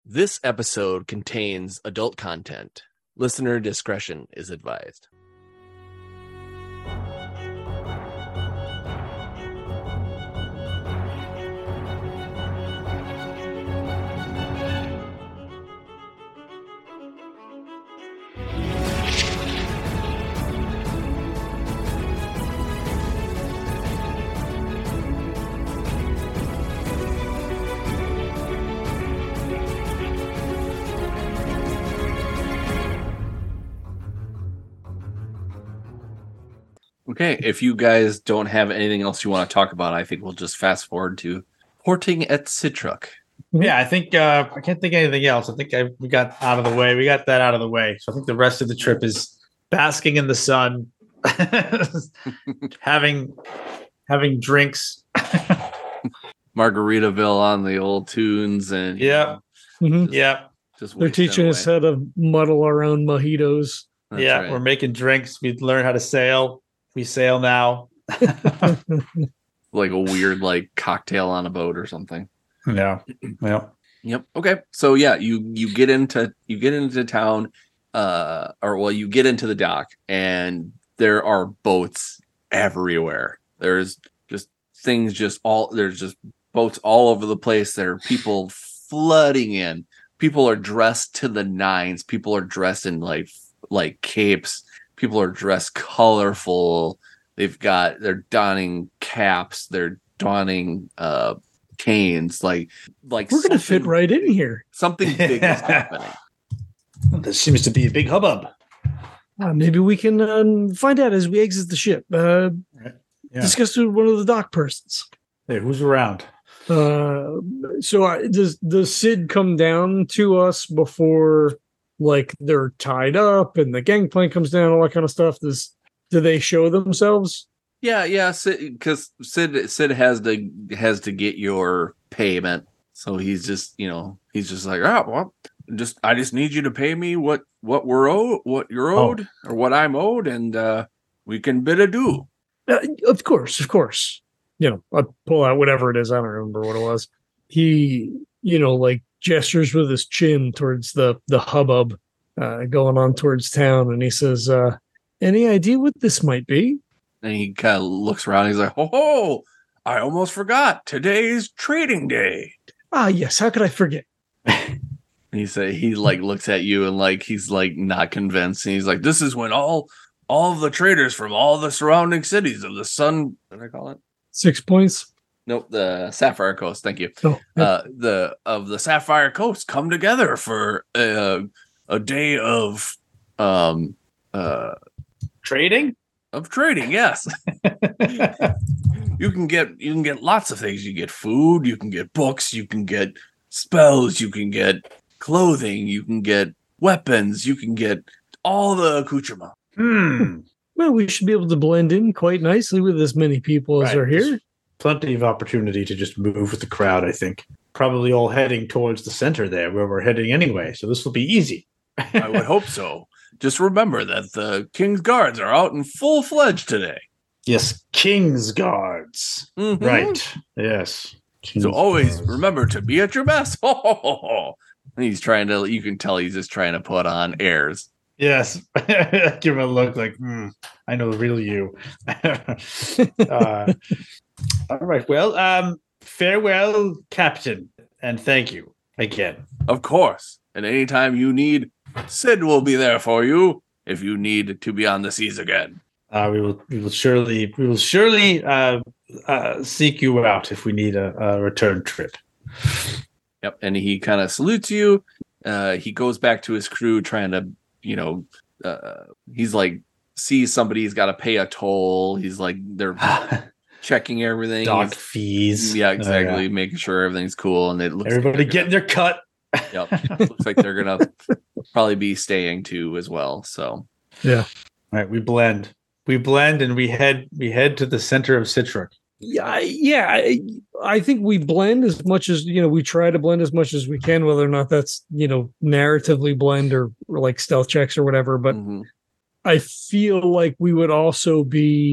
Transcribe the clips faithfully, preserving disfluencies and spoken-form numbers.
This episode contains adult content. Listener discretion is advised. Okay, if you guys don't have anything else you want to talk about, I think we'll just fast forward to porting at Sitruk. Yeah, I think uh, I can't think of anything else. I think I, we got out of the way. We got that out of the way. So I think the rest of the trip is basking in the sun, having having drinks, Margaritaville on the old tunes, and yeah, Mhm. just, yeah, just They're wasting teaching us away. how to muddle our own mojitos. That's yeah. right. We're making drinks. We learn how to sail. We sail now. Like a weird like cocktail on a boat or something. Yeah, yeah. Yep. Okay. So yeah, you you get into you get into town, uh, or well, you get into the dock, and there are boats everywhere. There's just things just all there's just boats all over the place. There are people flooding in. People are dressed to the nines. People are dressed in like like capes. People are dressed colorful. They've got they're donning caps. They're donning uh canes. Like like We're going to fit something- right in here. Something big is happening. There seems to be a big hubbub. Uh, maybe we can um, find out as we exit the ship. Uh, Yeah. Discuss with one of the dock persons. Hey, who's around? Uh, so uh, does does Sid come down to us before, like, they're tied up and the gangplank comes down, all that kind of stuff? Does do they show themselves? Yeah, yeah, because Sid Sid has to has to get your payment, so he's just you know he's just like, oh well, just I just need you to pay me what what we're owed, what you're owed, or what I'm owed, and uh, we can bid adieu. Uh, of course, of course. You know, I pull out whatever it is. I don't remember what it was. He, you know, like gestures with his chin towards the the hubbub uh, going on towards town, and he says, uh, "Any idea what this might be?" And he kind of looks around. He's like, oh, ho, I almost forgot. Today's trading day. Ah, yes. How could I forget? And he say he like looks at you and like he's like not convinced. And he's like, this is when all all of the traders from all the surrounding cities of the sun. What did I call it? Six points. Nope, the Sapphire Coast. Thank you. Oh, yeah. Uh, the of the Sapphire Coast come together for a a day of um uh Trading? of trading. Yes, you can get you can get lots of things. You get food. You can get books. You can get spells. You can get clothing. You can get weapons. You can get all the accoutrement. Hmm. Well, we should be able to blend in quite nicely with as many people as Right. are here. There's plenty of opportunity to just move with the crowd, I think. Probably all heading towards the center there, where we're heading anyway. So this will be easy. I would hope so. Just remember that the King's Guards are out in full fledged today. Yes, King's Guards. Mhm. Right. Yes. King's So always Guards. remember to be at your best. And he's trying to, you can tell he's just trying to put on airs. Yes. Give him a look like, hmm, I know the real you. uh, all right. Well, um, farewell, Captain, and thank you again. Of course. And anytime you need, Sid will be there for you if you need to be on the seas again. Uh, we will. We will surely. We will surely uh, uh, seek you out if we need a, a return trip. Yep. And he kind of salutes you. Uh, he goes back to his crew trying to, you know, uh, he's like, sees somebody's got to pay a toll. He's like, they're checking everything. Dock He's- fees. Yeah, Oh, exactly. Making sure everything's cool. And it looks Everybody like they're getting their cut. Yep. Looks like they're gonna probably be staying too as well. So All right, we blend. We blend and we head we head to the center of Citric. Yeah, I- yeah. I, I think we blend as much as, you know, we try to blend as much as we can, whether or not that's, you know, narratively blend or, or like stealth checks or whatever. But mhm. I feel like we would also be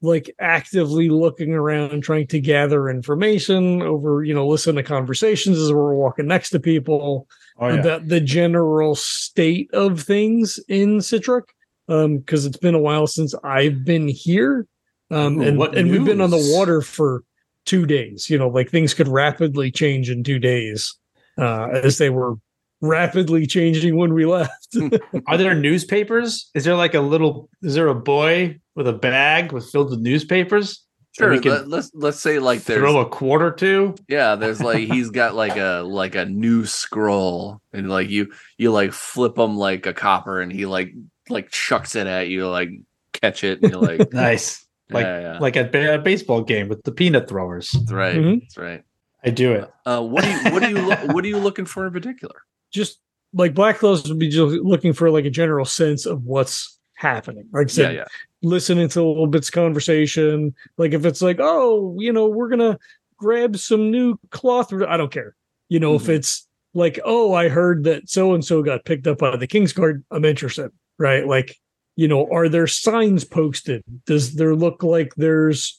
like actively looking around, trying to gather information over, you know, listen to conversations as we're walking next to people Oh, yeah. about the general state of things in Citric. Um, because it's been a while since I've been here. Um, Ooh, and, what and we've been on the news? water for two days, you know, like things could rapidly change in two days, uh, as they were rapidly changing when we left. Are there newspapers? Is there like a little? Is there a boy with a bag with filled with newspapers? that Sure. we can Let, let's let's say like there's throw a quarter to. yeah, there's like he's got like a like a new scroll, and like you you like flip him like a copper, and he like like chucks it at you, like catch it, and you're like, Nice, like yeah, yeah. like at a baseball game with the peanut throwers. That's right, Mhm. that's right. I do it. Uh, what do you what do you lo- what are you looking for in particular? Just like Black Claws would be just looking for like a general sense of what's happening. Like I Yeah, said, yeah, listening to a little bits of conversation. Like if it's like, oh, you know, we're gonna grab some new cloth. I don't care. You know, Mhm. if it's like, oh, I heard that so and so got picked up by the King's Guard, I'm interested, right? Like, you know, are there signs posted? Does there look like there's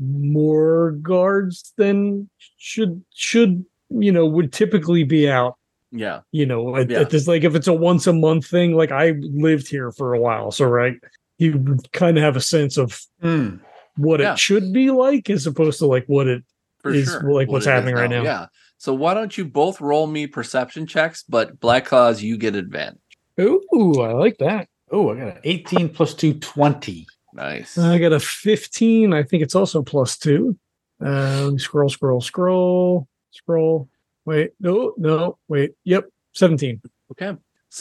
more guards than should should you know would typically be out? yeah. You know, at, Yeah. at this, like if it's a once a month thing, like I lived here for a while, so right, you kind of have a sense of Mm. what Yeah. it should be like as opposed to like what it For is, sure. like what what's it is happening right now. Yeah. So why don't you both roll me perception checks, but Black Claws, you get advantage. Ooh, I like that. Oh, I got an eighteen plus two, twenty. Nice. I got a fifteen. I think it's also plus two. Um, scroll, scroll, scroll, scroll. Wait, no, no, wait. Yep, seventeen. Okay.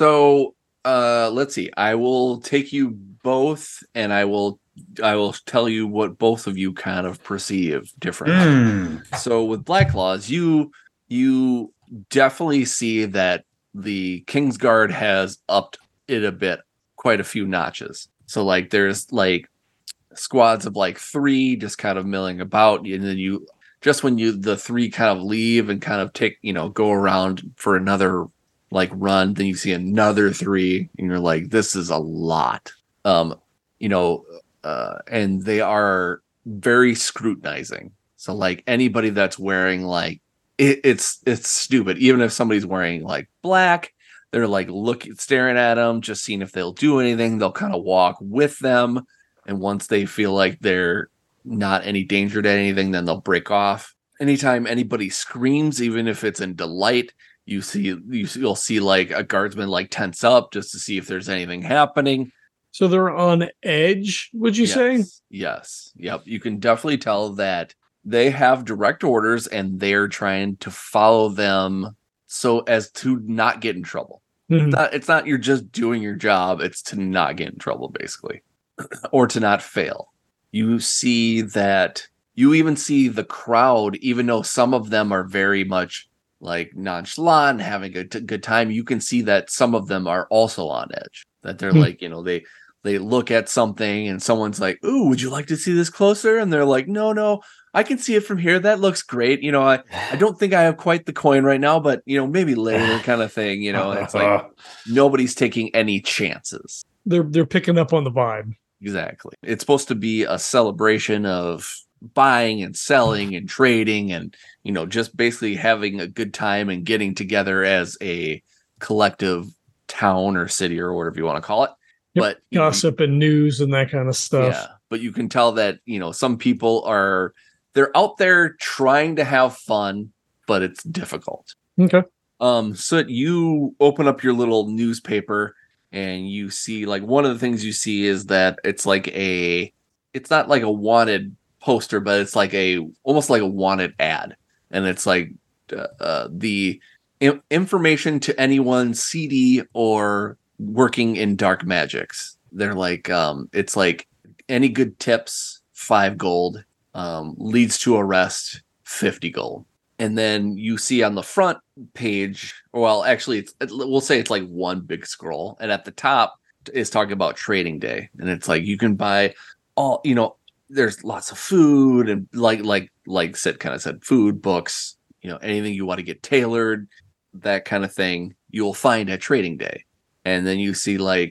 So uh let's see. I will take you both and I will I will tell you what both of you kind of perceive differently. Mm. So with Black Claws, you you definitely see that the Kingsguard has upped it a bit, quite a few notches. So like there's like squads of like three just kind of milling about, and then you just when you the three kind of leave and kind of take, you know, go around for another like run, then you see another three, and you're like, this is a lot. Um, you know, uh, and they are very scrutinizing. So like anybody that's wearing like it, it's it's stupid. Even if somebody's wearing like black, they're like looking, staring at them, just seeing if they'll do anything. They'll kind of walk with them, and once they feel like they're not any danger to anything, then they'll break off. Anytime anybody screams, even if it's in delight, you see you you'll see like a guardsman like tense up just to see if there's anything happening. So they're on edge, would you yes, say? Yes. Yep. You can definitely tell that they have direct orders and they're trying to follow them so as to not get in trouble. Mhm. It's not, it's not you're just doing your job, it's to not get in trouble, basically, or to not fail. You see that you even see the crowd, even though some of them are very much like nonchalant, having a t- good time, you can see that some of them are also on edge. That they're Hmm. like, you know, they they look at something and someone's like, "Ooh, would you like to see this closer?" And they're like, "No, no, I can see it from here. That looks great. You know, I, I don't think I have quite the coin right now, but you know, maybe later," kind of thing. You know, it's like nobody's taking any chances. They're they're picking up on the vibe. Exactly. It's supposed to be a celebration of buying and selling and trading and, you know, just basically having a good time and getting together as a collective town or city or whatever you want to call it. Yep. But you know, Gossip and news and that kind of stuff. yeah, but you can tell that, you know, some people are they're out there trying to have fun, but it's difficult. Okay. Um, so you open up your little newspaper and you see like one of the things you see is that it's like a it's not like a wanted poster, but it's like a almost like a wanted ad, and it's like uh, uh, the I- information to anyone seedy or working in dark magics. They're like um, it's like any good tips, five gold, um, leads to arrest, fifty gold. And then you see on the front page, well, actually, it's, we'll say it's like one big scroll. And at the top is talking about trading day. And it's like you can buy all, you know, there's lots of food and like, like, like Sid kind of said, food, books, you know, anything you want to get tailored, that kind of thing, you'll find at trading day. And then you see like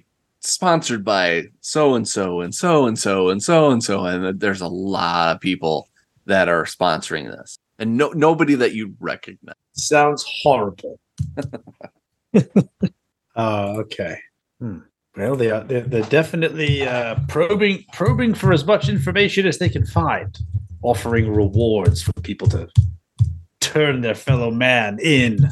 sponsored by so and so and so and so and so and so, and there's a lot of people that are sponsoring this, and no nobody that you recognize. Sounds horrible. Oh, okay. Hmm. Well, they are they're, they're definitely uh, probing probing for as much information as they can find, offering rewards for people to turn their fellow man in.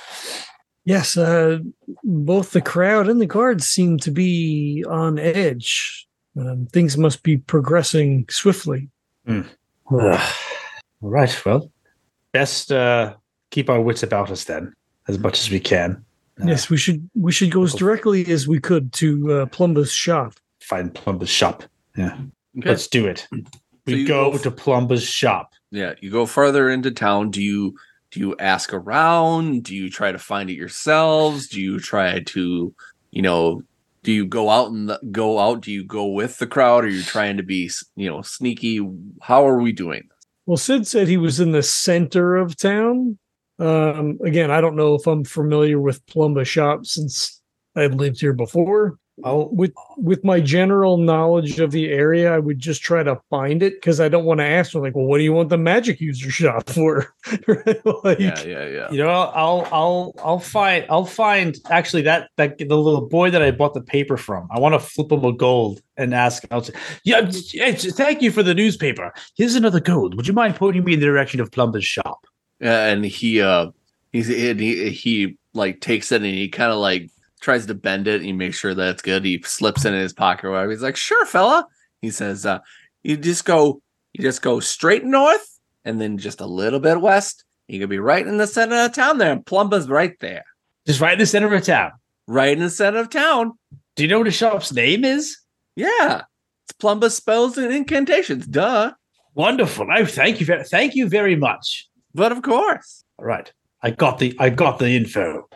Yes, uh, both the crowd and the guards seem to be on edge. Um, things must be progressing swiftly. Mm. All right. Well, best uh, keep our wits about us then, as much as we can. Uh, Yes, we should we should go as directly as we could to uh, Plumba's shop. Find Plumba's shop. Yeah. Okay. Let's do it. We you go go f- to Plumba's shop. Yeah, you go further into town. Do you do you ask around? Do you try to find it yourselves? Do you try to, you know, do you go out and the, go out? Do you go with the crowd? Are you trying to be, you know, sneaky? How are we doing this? Well, Sid said he was in the center of town. Um, again, I don't know if I'm familiar with Plumba shop since I'd lived here before. I'll, with with my general knowledge of the area, I would just try to find it because I don't want to ask them like, well, what do you want the magic user shop for? Like, Yeah, yeah, yeah. You know, I'll I'll I'll find I'll find actually that that the little boy that I bought the paper from. I want to flip him a gold and ask. I'll say, yeah, thank you for the newspaper. Here's another gold. Would you mind pointing me in the direction of Plumba's shop? Yeah, and he uh he's he he like takes it and he kind of like tries to bend it and he makes sure that it's good. He slips it in his pocket or whatever. He's like, sure, fella. He says, uh, you just go you just go straight north and then just a little bit west. You could be right in the center of town there, and Plumba's right there. Just right in the center of town. Right in the center of town. Do you know what the shop's name is? Yeah. It's Plumba's spells and incantations. Duh. Wonderful. Oh, thank you very thank you very much. But of course. All right. I got the I got the info.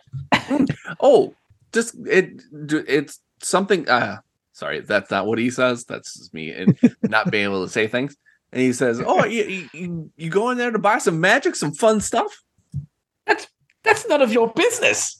Oh, just it it's something uh sorry, that's not what he says. That's just me and not being able to say things. And he says, oh, you, you you go in there to buy some magic, some fun stuff? That's that's none of your business.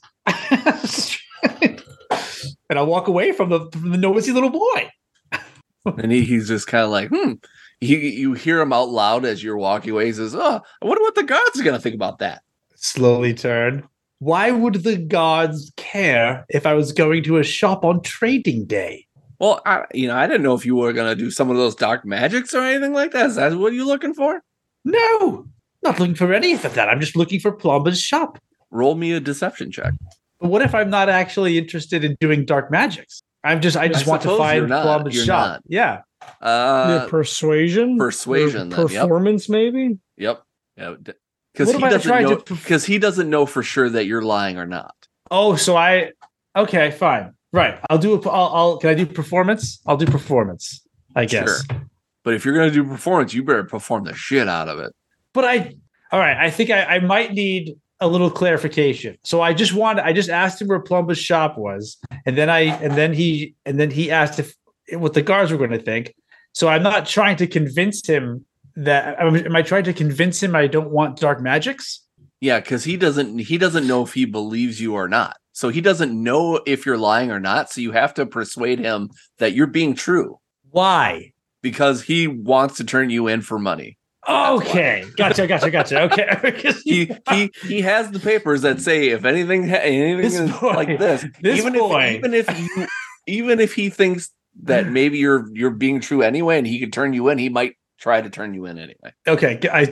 And I walk away from the from the nosy little boy. And he, he's just kind of like, hmm. You, you hear him out loud as you're walking away. He says, oh, I wonder what the guards are going to think about that. Slowly turn. Why would the guards care if I was going to a shop on trading day? Well, I, you know, I didn't know if you were going to do some of those dark magics or anything like that. Is that what you're looking for? No, not looking for any of that. I'm just looking for Plumba's shop. Roll me a deception check. But what if I'm not actually interested in doing dark magics? I'm just, I just I want to suppose find you're not. Plumba's You're shop. not. Yeah. Uh, yeah, persuasion, persuasion, Or then, yep. performance, maybe. Yep. Yeah. Because What he am I doesn't trying to know. perf- Because he doesn't know for sure that you're lying or not. Oh, so I, okay, fine. Right. I'll do, a, I'll, I'll, can I do performance? I'll do performance, I guess. Sure. But if you're going to do performance, you better perform the shit out of it. But I, all right, I think I, I might need a little clarification. So I just wanted, I just asked him where Plumba's shop was, and then I, and then he, and then he asked if what the guards were going to think. So I'm not trying to convince him that. Am I trying to convince him I don't want dark magics? Yeah, because he doesn't. He doesn't know if he believes you or not. So he doesn't know if you're lying or not. So you have to persuade him that you're being true Why? because he wants to turn you in for money. Okay, gotcha, gotcha, gotcha. Okay, He he he has the papers that say if anything ha- anything This is boy- like this, this even boy. if even if you even if he thinks that maybe you're you're being true anyway, and he could turn you in, he might try to turn you in anyway. okay, I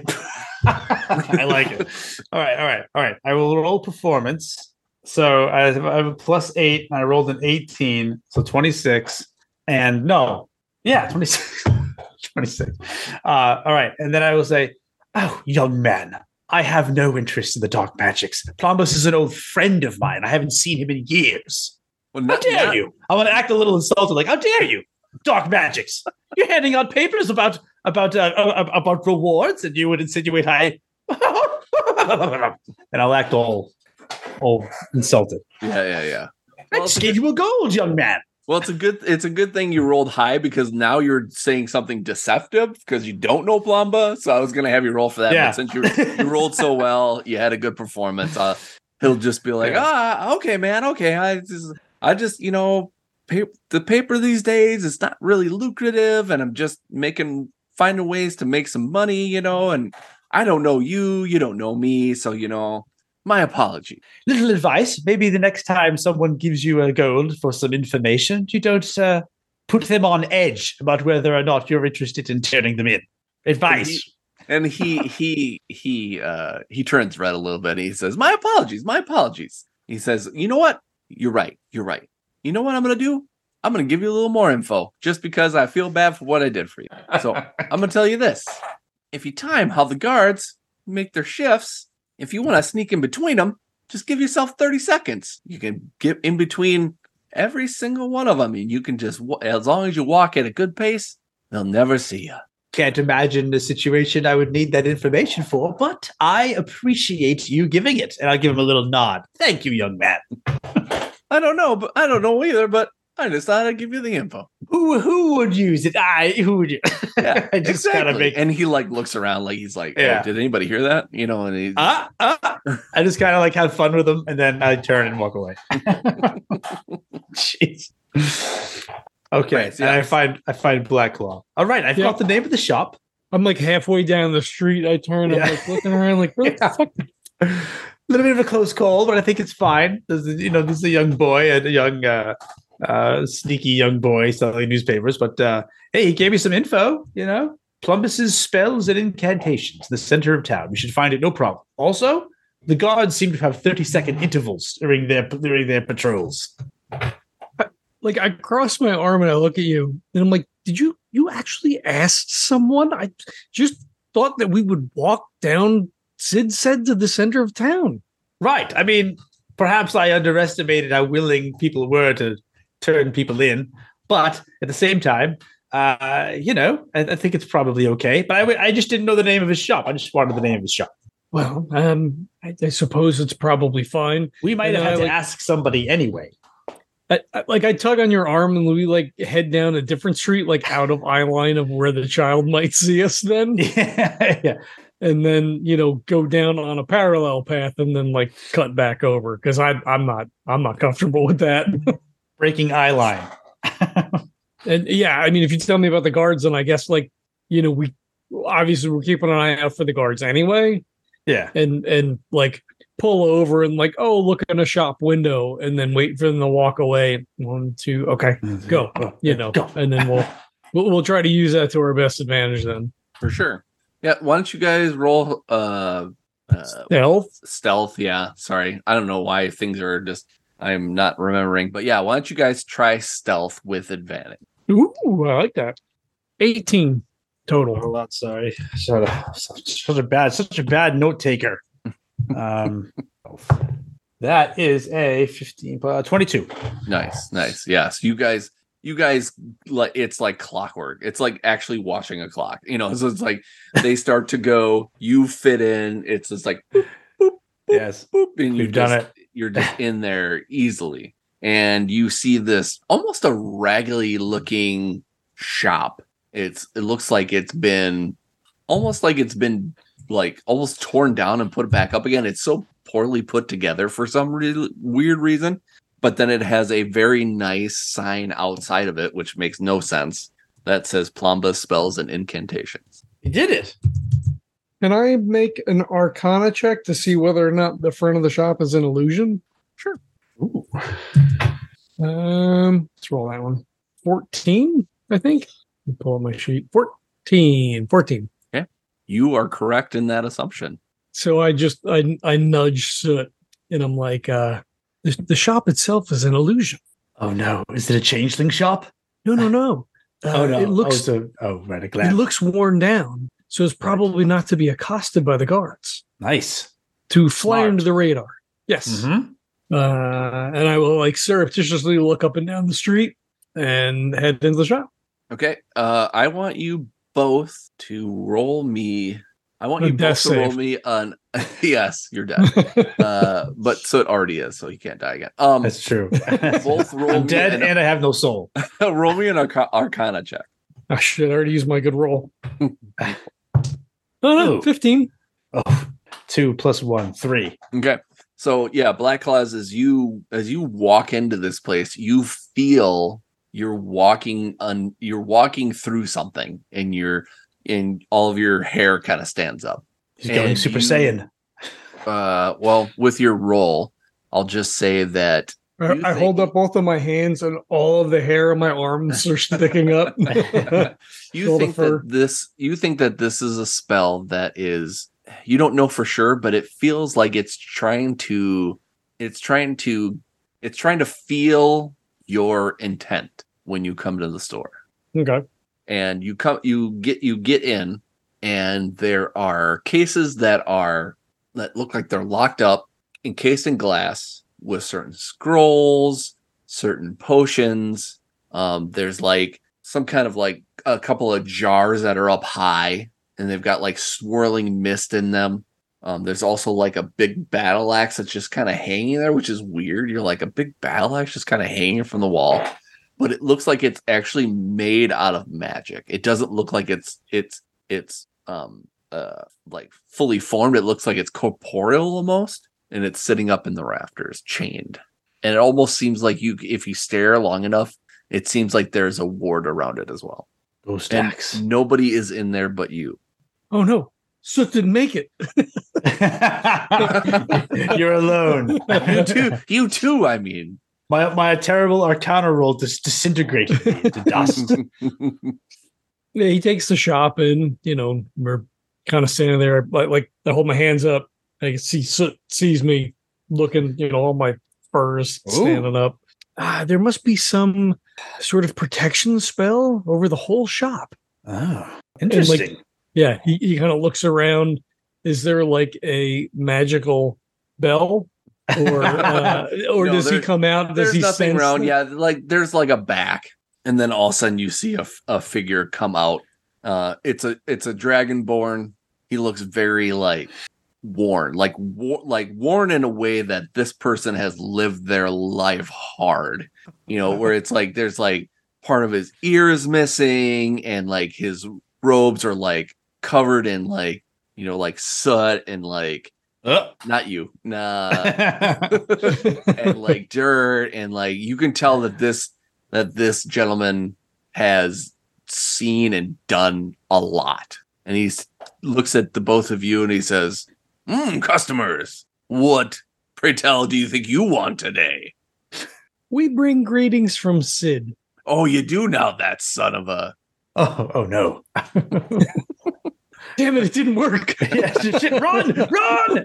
I like it. All right, all right, all right. I will roll performance. So I have, I have a plus eight, and I rolled an eighteen, so twenty-six. And no, yeah, twenty-six. twenty-six. Uh, all right, and then I will say, "Oh, young man, I have no interest in the dark magics. Plumbus is an old friend of mine. I haven't seen him in years. Well, How not, dare not- you? I want to act a little insulted, like, how dare you? Dark magics. You're handing out papers about about uh, uh, about rewards, and you would insinuate I." And I'll act all all insulted. Yeah, yeah, yeah. I Well, just it's a gave you a gold, young man. Well, it's a good it's a good thing you rolled high because now you're saying something deceptive because you don't know Plumba. So I was gonna have you roll for that, Yeah. but since you you rolled so well, you had a good performance. Uh, he'll just be like, Yeah. ah, okay, man, okay. I just I just you know paper, the paper these days is not really lucrative, and I'm just making finding ways to make some money, you know. And I don't know you, you don't know me, so you know, my apology. Little advice: maybe the next time someone gives you a gold for some information, you don't uh, put them on edge about whether or not you're interested in turning them in. Advice. And he he he uh he turns red a little bit and he says, my apologies, my apologies. He says, you know what? You're right. You're right. You know what I'm gonna do? I'm gonna give you a little more info just because I feel bad for what I did for you. So I'm gonna tell you this. If you time how the guards make their shifts, if you want to sneak in between them, just give yourself thirty seconds. You can get in between every single one of them, and you can just, as long as you walk at a good pace, they'll never see you. Can't imagine the situation I would need that information for, but I appreciate you giving it. And I'll give him a little nod. Thank you, young man. I don't know, but I don't know either, but I just thought I'd give you the info. Who who would use it? I who would you? Yeah, I just exactly. kind of make And he like looks around like he's like, oh, Yeah. did anybody hear that? You know, and he ah, ah. I just kind of like have fun with them, and then I turn and walk away. Jeez. Okay, Right, and I yes. find I find Black Claw. All right, I've Yeah. got the name of the shop. I'm like halfway down the street. I turn. Yeah. I'm like looking around, like, where Yeah. the fuck? A little bit of a close call, but I think it's fine. This is, you know, this is a young boy and a young, uh, uh, sneaky young boy selling newspapers. But uh, hey, he gave me some info. You know, Plumbus's spells and incantations, the center of town. We should find it, no problem. Also, the guards seem to have thirty second intervals during their during their patrols. Like I cross my arm and I look at you, and I'm like, did you you actually ask someone? I just thought that we would walk down. Sid said to the center of town. Right. I mean, perhaps I underestimated how willing people were to turn people in, but at the same time, uh, you know, I, I think it's probably okay. But I, w- I just didn't know the name of his shop. I just wanted the name of his shop. Well, um, I, I suppose it's probably fine. We might And have had I, to like- ask somebody anyway. I, I, like I tug on your arm and we like head down a different street, like out of eye line of where the child might see us. Then, yeah, yeah. and then you know go down on a parallel path and then like cut back over because I I'm not I'm not comfortable with that. Breaking eye line. And yeah, I mean, if you tell me about the guards, then I guess like you know we obviously we're keeping an eye out for the guards anyway, Yeah. and and like pull over and like oh look in a shop window and then wait for them to walk away. One two okay go you know Go. and then we'll, we'll we'll try to use that to our best advantage then. for sure. Yeah, why don't you guys roll uh, uh Stealth. stealth? Yeah, sorry, I don't know why things are just I'm not remembering, but yeah, why don't you guys try stealth with advantage? Ooh, I like that. eighteen total. Hold on, sorry. Such a, such a bad, such a bad note taker. Um, that is a fifteen, uh, twenty-two. Nice, nice. Yes, you guys, you guys, like it's like clockwork. It's like actually watching a clock. You know, so it's like they start to go. You fit in. It's just like boop, boop, boop, Yes, boop, and you we've done just, it. You're just in there easily, and you see this almost a raggedy looking shop. It's it looks like it's been almost like it's been like almost torn down and put back up again. It's so poorly put together for some re- weird reason. But then it has a very nice sign outside of it, which makes no sense. That says Plumbus spells and incantations. He did it. Can I make an Arcana check to see whether or not the front of the shop is an illusion? Sure. Ooh. Um, let's roll that one. fourteen, I think. Let me pull up my sheet. fourteen. fourteen. You are correct in that assumption. So I just I I nudge Soot and I'm like, uh the, the shop itself is an illusion. Oh no! Is it a changeling shop? No, no, no. Uh, oh no! It looks oh, so, oh right, a it glass. looks worn down. So it's probably not to be accosted by the guards. Nice. To fly Smart. under the radar. Yes. Mhm. Uh, and I will like surreptitiously look up and down the street and head into the shop. Okay. Uh, I want you both to roll me. I want A you both death to roll save. me on. Yes, you're dead. uh, but so it already is, so you can't die again. Um, That's true. both roll I'm me dead an- and I have no soul. roll me an arca- Arcana check. Oh shit, I already used my good roll. Oh no, Ooh. fifteen. Oh, two plus one, three. Okay. So yeah, Black Claws, as you as you walk into this place, you feel you're walking on you're walking through something, and you're and all of your hair kind of stands up. He's going And Super you- Saiyan. Uh, well, with your roll, I'll just say that I, You I think- hold up both of my hands, and all of the hair on my arms are sticking up. you All the think fur. that this you think that this is a spell that is you don't know for sure, but it feels like it's trying to it's trying to it's trying to feel your intent when you come to the store. Okay. And you come you get you get in, and there are cases that are that look like they're locked up, encased in glass, with certain scrolls, certain potions. Um, there's like some kind of like a couple of jars that are up high, and they've got like swirling mist in them. Um, there's also like a big battle axe that's just kind of hanging there, which is weird. You're like, a big battle axe just kind of hanging from the wall, but it looks like it's actually made out of magic. It doesn't look like it's it's it's um uh like fully formed. It looks like it's corporeal almost, and it's sitting up in the rafters, chained. And it almost seems like you, if you stare long enough, it seems like there's a ward around it as well. Ghost And axe. nobody is in there but you. Oh no, Soot didn't make it. You're alone. You too. You too. I mean, My my terrible Arcana roll just disintegrated me into dust. Yeah, he takes the shop in. You know, we're kind of standing there, like like I hold my hands up. I can see Soot sees me looking. You know, all my furs Ooh. standing up. Ah, there must be some sort of protection spell over the whole shop. Oh, interesting. Yeah, he, he kind of looks around. Is there like a magical bell, or uh, or No, does he there- come out? Does there's he nothing sense around. that- Yeah, like there's like a back, and then all of a sudden you see a, f- a figure come out. Uh, it's a it's a dragonborn. He looks very like worn, like war, like worn in a way that this person has lived their life hard. You know, where it's like there's like part of his ear is missing, and like his robes are like covered in like you know like soot and like Oh. not you, nah. and like dirt, and like you can tell that this that this gentleman has seen and done a lot. And he looks at the both of you and he says, mm, customers, what, pray tell, do you think you want today? We bring greetings from Sid. Oh, you do now, that son of a... oh, oh no. Damn it, it didn't work. Yeah, shit, run, run.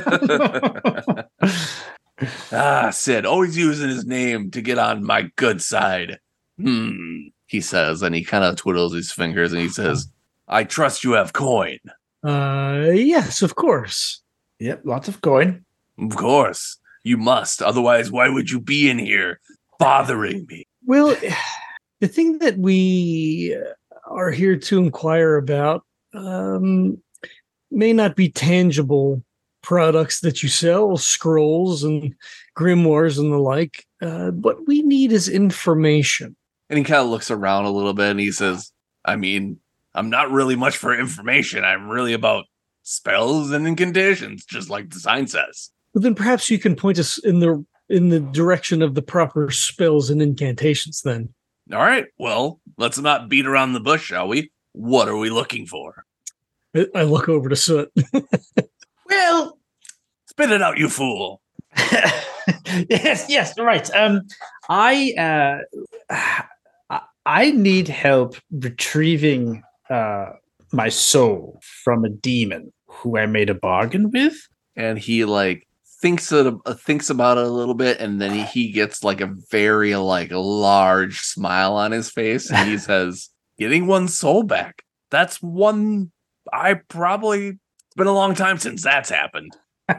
ah, Sid, always using his name to get on my good side. Hmm, he says, and he kind of twiddles his fingers and he says, I trust you have coin. Uh, yes, of course. Yep, lots of coin. Of course, you must. Otherwise, why would you be in here bothering me? Well, the thing that we are here to inquire about um, may not be tangible products that you sell, scrolls and grimoires and the like. Uh, what we need is information. And he kind of looks around a little bit and he says, I mean, I'm not really much for information. I'm really about spells and incantations, just like the sign says. But then perhaps you can point us in the in the direction of the proper spells and incantations then. All right, well, let's not beat around the bush, shall we? What are we looking for? I- I look over to Soot. Well, Spit it out, you fool. yes, yes, right. Um, I uh, I- I need help retrieving uh my soul from a demon who I made a bargain with. And he like thinks it, uh, thinks about it a little bit, and then he, he gets like a very like large smile on his face, and he says, "Getting one's soul back. That's one. I probably it's been a long time since that's happened."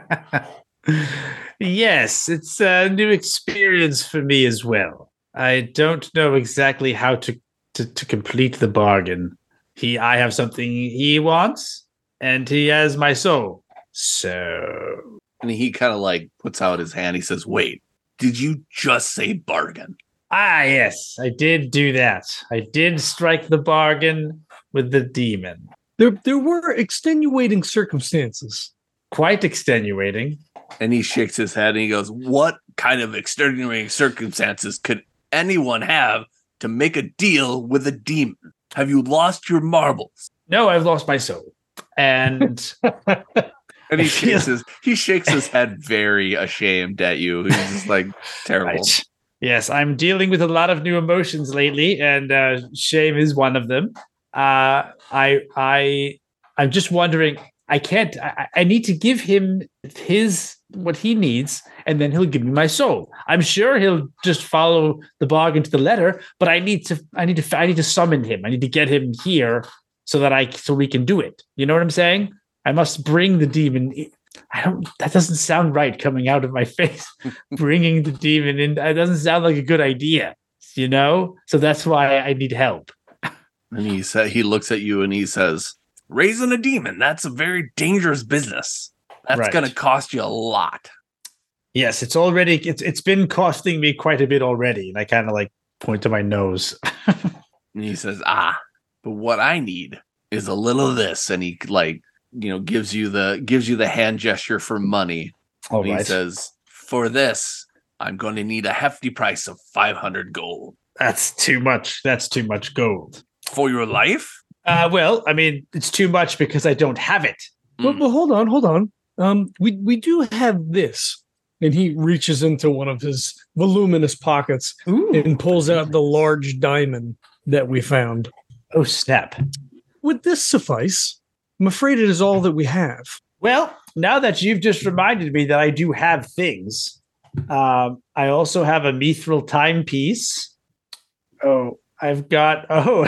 Yes, it's a new experience for me as well. I don't know exactly how to, to, to complete the bargain. He, I have something he wants, and he has my soul. So, And he kind of like puts out his hand. He says, "Wait, did you just say bargain?" ah, yes, I did do that. I did strike the bargain with the demon. There, there were extenuating circumstances. Quite extenuating. And he shakes his head and he goes, "What kind of extenuating circumstances could anyone have to make a deal with a demon. Have you lost your marbles? No, I've lost my soul. And and he shakes his he shakes his head very ashamed at you. He's just like terrible. Right. Yes, I'm dealing with a lot of new emotions lately, and uh, shame is one of them. Uh, I I I'm just wondering. I can't. I, I need to give him his what he needs, and then he'll give me my soul. I'm sure he'll just follow the bargain to the letter, but I need to. I need to. I need to summon him. I need to get him here so that I so we can do it. You know what I'm saying? I must bring the demon. I don't. That doesn't sound right coming out of my face. Bringing the demon in. That doesn't sound like a good idea. You know. So that's why I need help. And he said he looks at you and he says, raising a demon, that's a very dangerous business. That's Right. going to cost you a lot. Yes, it's already. It's it's been costing me quite a bit already, and I kind of like point to my nose. And he says, ah, but what I need is a little of this. And he like, you know, gives you the gives you the hand gesture for money. All and he right. says, for this, I'm going to need a hefty price of five hundred gold. That's too much. That's too much gold. For your life? Uh, well, I mean, it's too much because I don't have it. But, Mm. but hold on, hold on. Um, we we do have this, and he reaches into one of his voluminous pockets Ooh. and pulls out the large diamond that we found. Oh, snap. Would this suffice? I'm afraid it is all that we have. Well, now that you've just reminded me that I do have things, um, I also have a mithril timepiece. Oh, I've got, oh,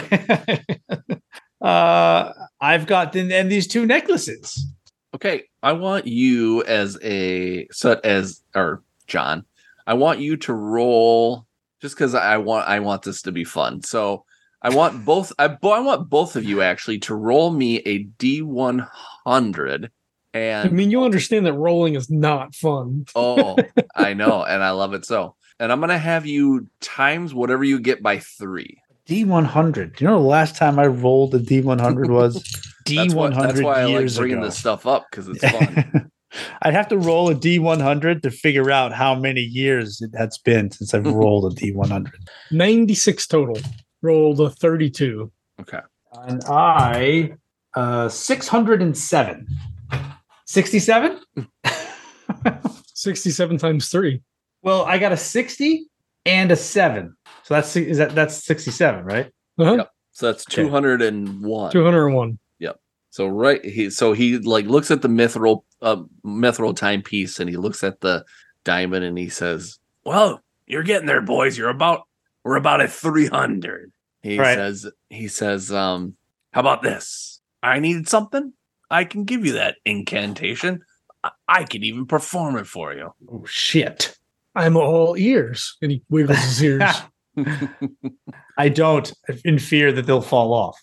uh, I've got, the, and these two necklaces. Okay, I want you as a set as or John. I want you to roll just because I want I want this to be fun. So I want both. I, bo- I want both of you actually to roll me a D one hundred. I And mean, you understand that rolling is not fun. oh, I know, and I love it so. And I'm gonna have you times whatever you get by three. D one hundred. Do you know the last time I rolled a D one hundred was? That's why, D one hundred that's why I like years bringing ago. this stuff up because it's fun. I'd have to roll a D one hundred to figure out how many years it has been since I've rolled a D one hundred. ninety-six total. Rolled a thirty-two. Okay. And I, uh, six hundred seven. sixty-seven? sixty-seven times three. Well, I got a sixty and a seven. So that's is that that's sixty-seven, right? Uh-huh. Yep. So that's Okay. two hundred and one. two hundred one. So right, he so he like looks at the mithril uh, mithril timepiece and he looks at the diamond and he says, "Well, you're getting there, boys. You're about we're about at three hundred." He Right. says he says, um, "How about this? I needed something. I can give you that incantation. I, I can even perform it for you." Oh shit. I'm all ears. And he wiggles his ears. I don't in fear that they'll fall off.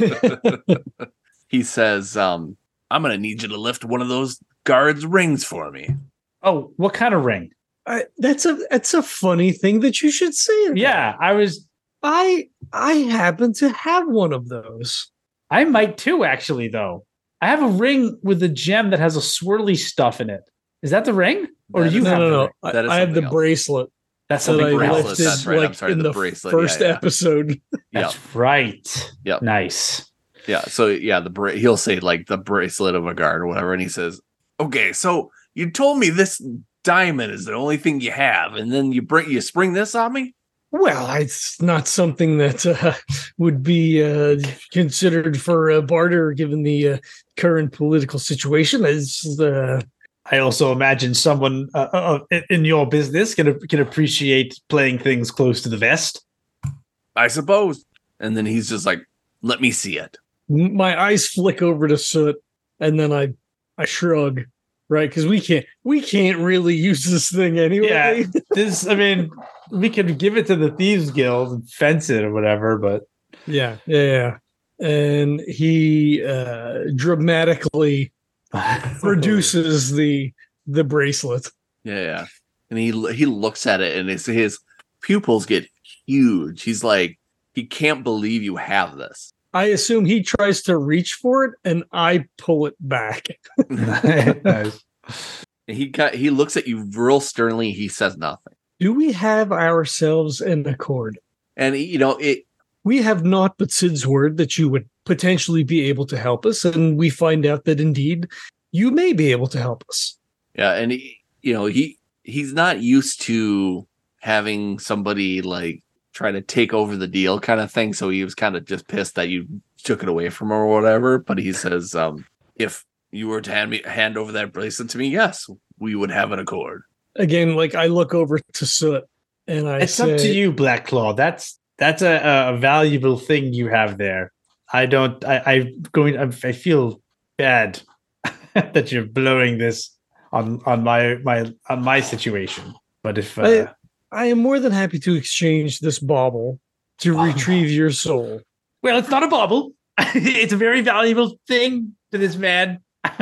He says, um, "I'm gonna need you to lift one of those guards' rings for me." Oh, what kind of ring? I, that's a that's a funny thing that you should say. that. Yeah, I was I I happen to have one of those. I might too, actually, though. I have a ring with a gem that has a swirly stuff in it. Is that the ring? Or That do you is- No, have no, the no. ring? I, That is I have the something else. bracelet That's that something I bracelet, lifted that's right, I'm like sorry, in the the, bracelet, yeah, first yeah. episode. That's Yep. right. Yep. Nice. Yeah, so yeah, the bra- he'll say like the bracelet of a guard or whatever, and he says, "Okay, so you told me this diamond is the only thing you have, and then you bring you spring this on me." Well, it's not something that uh, would be uh, considered for a barter given the uh, current political situation. It's uh, I also imagine someone uh, uh, in- in your business can can appreciate playing things close to the vest. I suppose. And then he's just like, "Let me see it." my eyes flick over to Soot, and then I I shrug, right? Because we can't we can't really use this thing anyway. Yeah. This, I mean, we could give it to the Thieves Guild and fence it or whatever, but yeah, yeah, yeah. And he uh, dramatically produces the the bracelet. Yeah, yeah. And he he looks at it, and his his pupils get huge. He's like, he can't believe you have this. I assume he tries to reach for it, and I pull it back. nice. And he got he looks at you real sternly. He says nothing. Do we have ourselves an accord? And you know it. We have not but Sid's word that you would potentially be able to help us, and we find out that indeed you may be able to help us. Yeah, and he, you know he he's not used to having somebody like try to take over the deal kind of thing, so he was kind of just pissed that you took it away from him or whatever. But he says, um, if you were to hand me hand over that bracelet to me, yes, we would have an accord. Again, like I look over to Soot and I It's say, up to you, Black Claw. That's that's a, a valuable thing you have there. I don't. I, I'm going. I, I feel bad that you're blowing this on on my my on my situation. But if uh, I, I am more than happy to exchange this bauble to Oh. retrieve your soul. well, it's not a bauble. It's a very valuable thing to this man.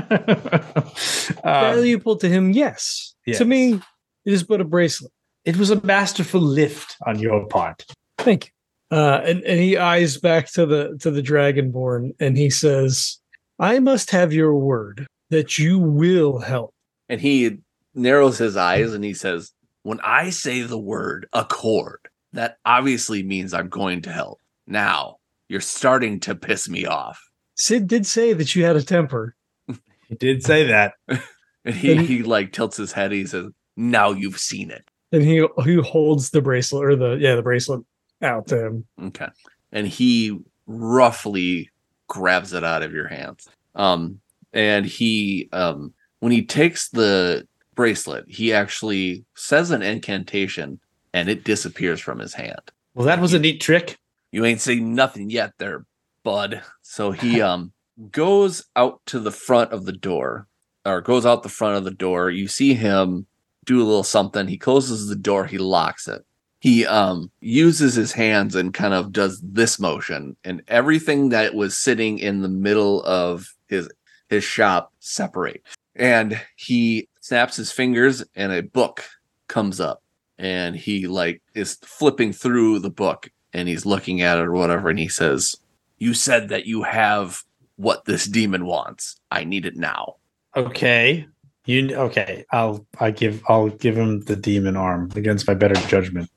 um, Valuable to him, yes. yes. To me, it is but a bracelet. it was a masterful lift on your part. Thank you. Uh, and, and he eyes back to the to the Dragonborn and he says, I must have your word that you will help. And he narrows his eyes and he says, when I say the word accord, that obviously means I'm going to help. Now, you're starting to piss me off. Sid did say that you had a temper. He did say that. And he, And- he like tilts his head. He says, now you've seen it. And he he holds the bracelet or the yeah, the bracelet out to him. Okay. And he roughly grabs it out of your hands. Um, and he, um, when he takes the bracelet, he actually says an incantation and it disappears from his hand. Well, that was a neat trick. You ain't seen nothing yet there, bud. So he um goes out to the front of the door, or goes out the front of the door. You see him do a little something. He closes the door, he locks it. He um uses his hands and kind of does this motion, and everything that was sitting in the middle of his his shop separates. And he snaps his fingers and a book comes up, and he like is flipping through the book and he's looking at it or whatever, and he says, you said that you have what this demon wants. I need it now. Okay. You okay? I'll I give I'll give him the demon arm against my better judgment.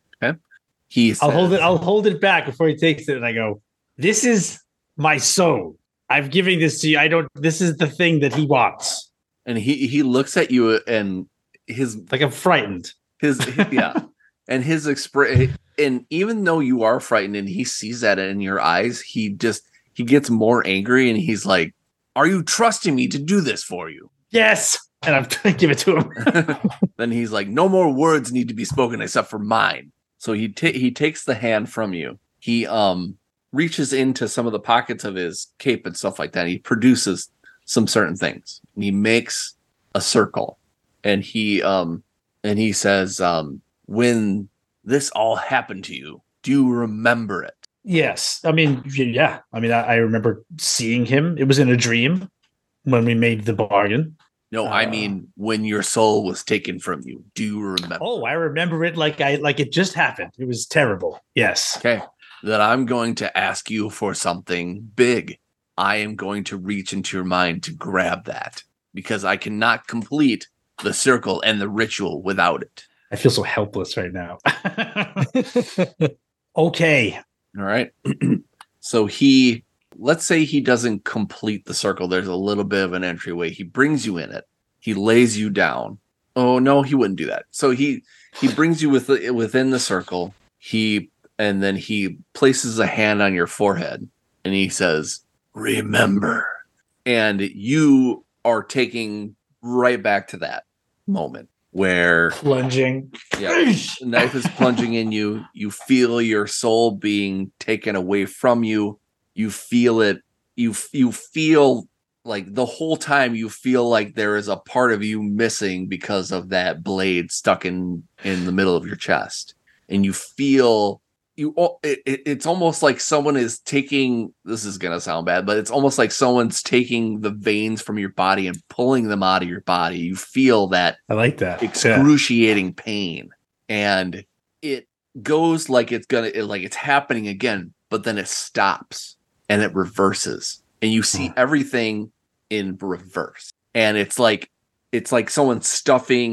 He says, I'll hold it. I'll hold it back before he takes it, and I go, "This is my soul. I'm giving this to you. I don't. This is the thing that he wants." and he he looks at you, and his Like I'm frightened. his yeah, and his expression. And even though you are frightened, and he sees that in your eyes, he just he gets more angry, and he's like, "Are you trusting me to do this for you?" Yes, and I'm trying to give it to him. Then he's like, no more words need to be spoken except for mine. So he ta- he takes the hand from you. He um reaches into some of the pockets of his cape and stuff like that. He produces some certain things. And he makes a circle, and he um and he says, um, when this all happened to you, do you remember it? Yes, I mean, yeah. I mean, I, I remember seeing him. It was in a dream when we made the bargain. No, I Uh, mean when your soul was taken from you. Do you remember? Oh, I remember it like I like it just happened. It was terrible. Yes. Okay. That I'm going to ask you for something big. I am going to reach into your mind to grab that because I cannot complete the circle and the ritual without it. I feel so helpless right now. Okay. All right. So he, let's say he doesn't complete the circle. There's a little bit of an entryway. He brings you in it. He lays you down. Oh no, he wouldn't do that. So he he brings you with within the circle. He and then he places a hand on your forehead and he says, "Remember." And you are taking right back to that moment where Plunging. yeah, the knife is plunging in you. You feel your soul being taken away from you. You feel it. You you feel like the whole time you feel like there is a part of you missing because of that blade stuck in in the middle of your chest, and you feel you. It, it, it's almost like someone is taking. This is gonna sound bad, but it's almost like someone's taking the veins from your body and pulling them out of your body. You feel that I like that. Yeah. excruciating pain, and it goes like it's gonna it, like it's happening again, but then it stops and it reverses, and you see Hmm. everything in reverse. And it's like it's like someone stuffing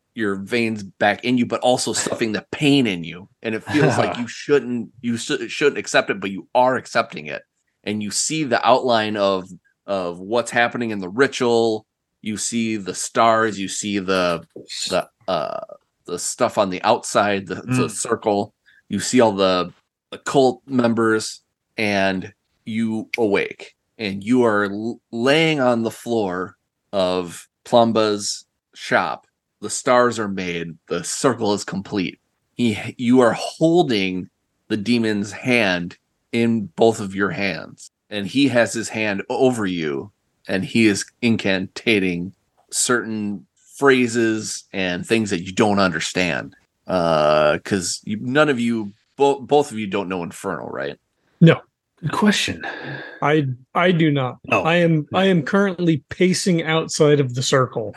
your veins back in you, but also stuffing the pain in you. And it feels like you shouldn't you sh- shouldn't accept it, but you are accepting it. And you see the outline of of what's happening in the ritual. You see the stars. You see the the uh, the stuff on the outside, the, mm. the circle. You see all the, the cult members, and you awake. And you are l- laying on the floor of Plumba's shop. The stars are made. The circle is complete. He, you are holding the demon's hand in both of your hands. And he has his hand over you. And he is incantating certain phrases and things that you don't understand. Because uh, none of you, bo- both of you don't know Infernal, right? No. Good question. I I do not. No. I am I am currently pacing outside of the circle.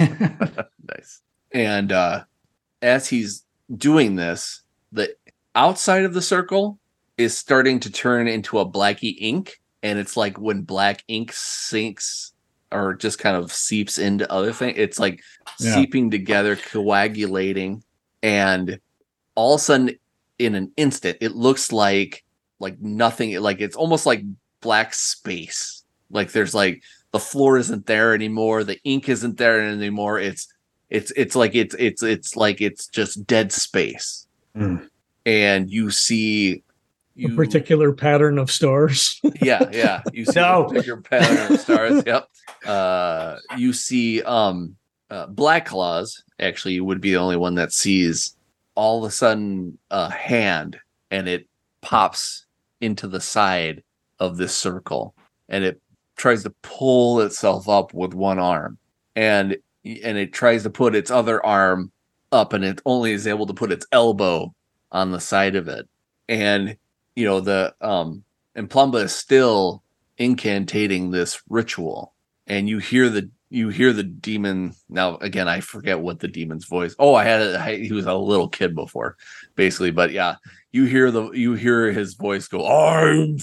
Nice. And uh, as he's doing this, the outside of the circle is starting to turn into a blacky ink, and it's like when black ink sinks or just kind of seeps into other things. It's like yeah. seeping together, coagulating, and all of a sudden, in an instant, it looks like. Like nothing, like it's almost like black space. Like there's like the floor isn't there anymore, the ink isn't there anymore. It's it's it's like it's it's it's like it's just dead space. Mm. And you see you, a particular pattern of stars. yeah, yeah. You see no. a particular pattern of stars. Yep. Uh, you see um, uh, Black Claws actually would be the only one that sees all of a sudden a hand, and it pops into the side of this circle, and it tries to pull itself up with one arm, and and it tries to put its other arm up, and it only is able to put its elbow on the side of it. And you know the um and Plumba is still incantating this ritual, and you hear the you hear the demon. Now again, I forget what the demon's voice. Oh, I had a, I, he was a little kid before, basically, but yeah. You hear the you hear his voice go, "I'm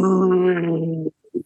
free."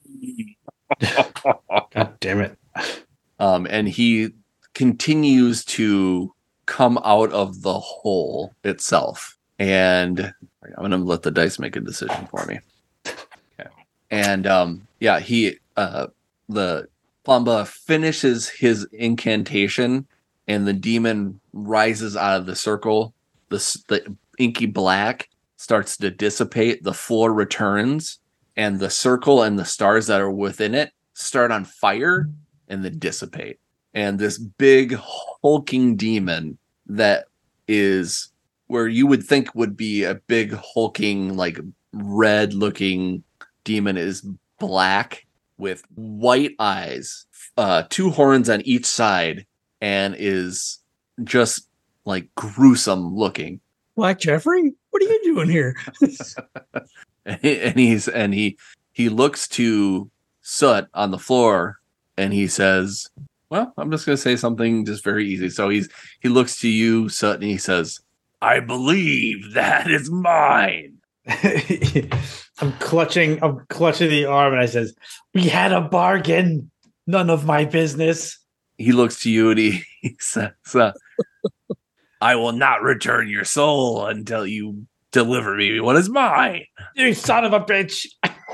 God damn it! Um, and he continues to come out of the hole itself, and I'm gonna let the dice make a decision for me. Okay, and um, yeah, he uh, the Plumba finishes his incantation, and the demon rises out of the circle. The the inky black starts to dissipate, the floor returns, and the circle and the stars that are within it start on fire and then dissipate. And this big hulking demon that is where you would think would be a big hulking, like red looking demon is black with white eyes, uh, two horns on each side, and is just like gruesome looking. Black Jeffrey, what are you doing here? and he's and he he looks to Soot on the floor, and he says, "Well, I'm just going to say something just very easy." So he's he looks to you, Soot, and he says, "I believe that is mine." I'm clutching, I'm clutching the arm, and I says, "We had a bargain. None of my business." He looks to you, and he, he says, uh, "I will not return your soul until you deliver me what is mine." You son of a bitch.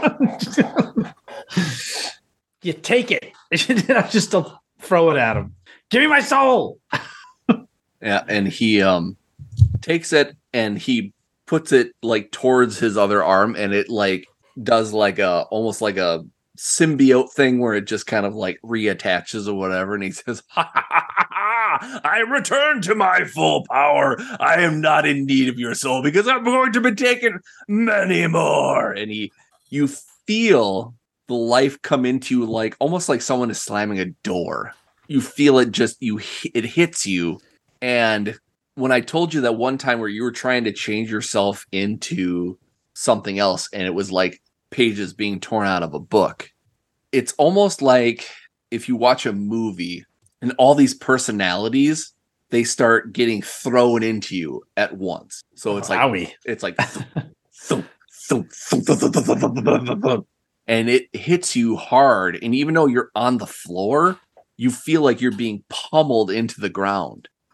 You take it. I just throw it at him. Give me my soul. Yeah, and he um takes it and he puts it like towards his other arm, and it like does like a almost like a symbiote thing where it just kind of like reattaches or whatever, and he says, "Ha ha ha ha ha! I return to my full power. I am not in need of your soul because I'm going to be taking many more." And he, you feel the life come into you, like almost like someone is slamming a door. You feel it just you. It hits you. And when I told you that one time where you were trying to change yourself into something else, and it was like pages being torn out of a book, it's almost like if you watch a movie and all these personalities, they start getting thrown into you at once. So it's like Wowie. it's like thump, thump, thump, thump, thump, thump, thump, thump, thump, and it hits you hard. And even though you're on the floor, you feel like you're being pummeled into the ground.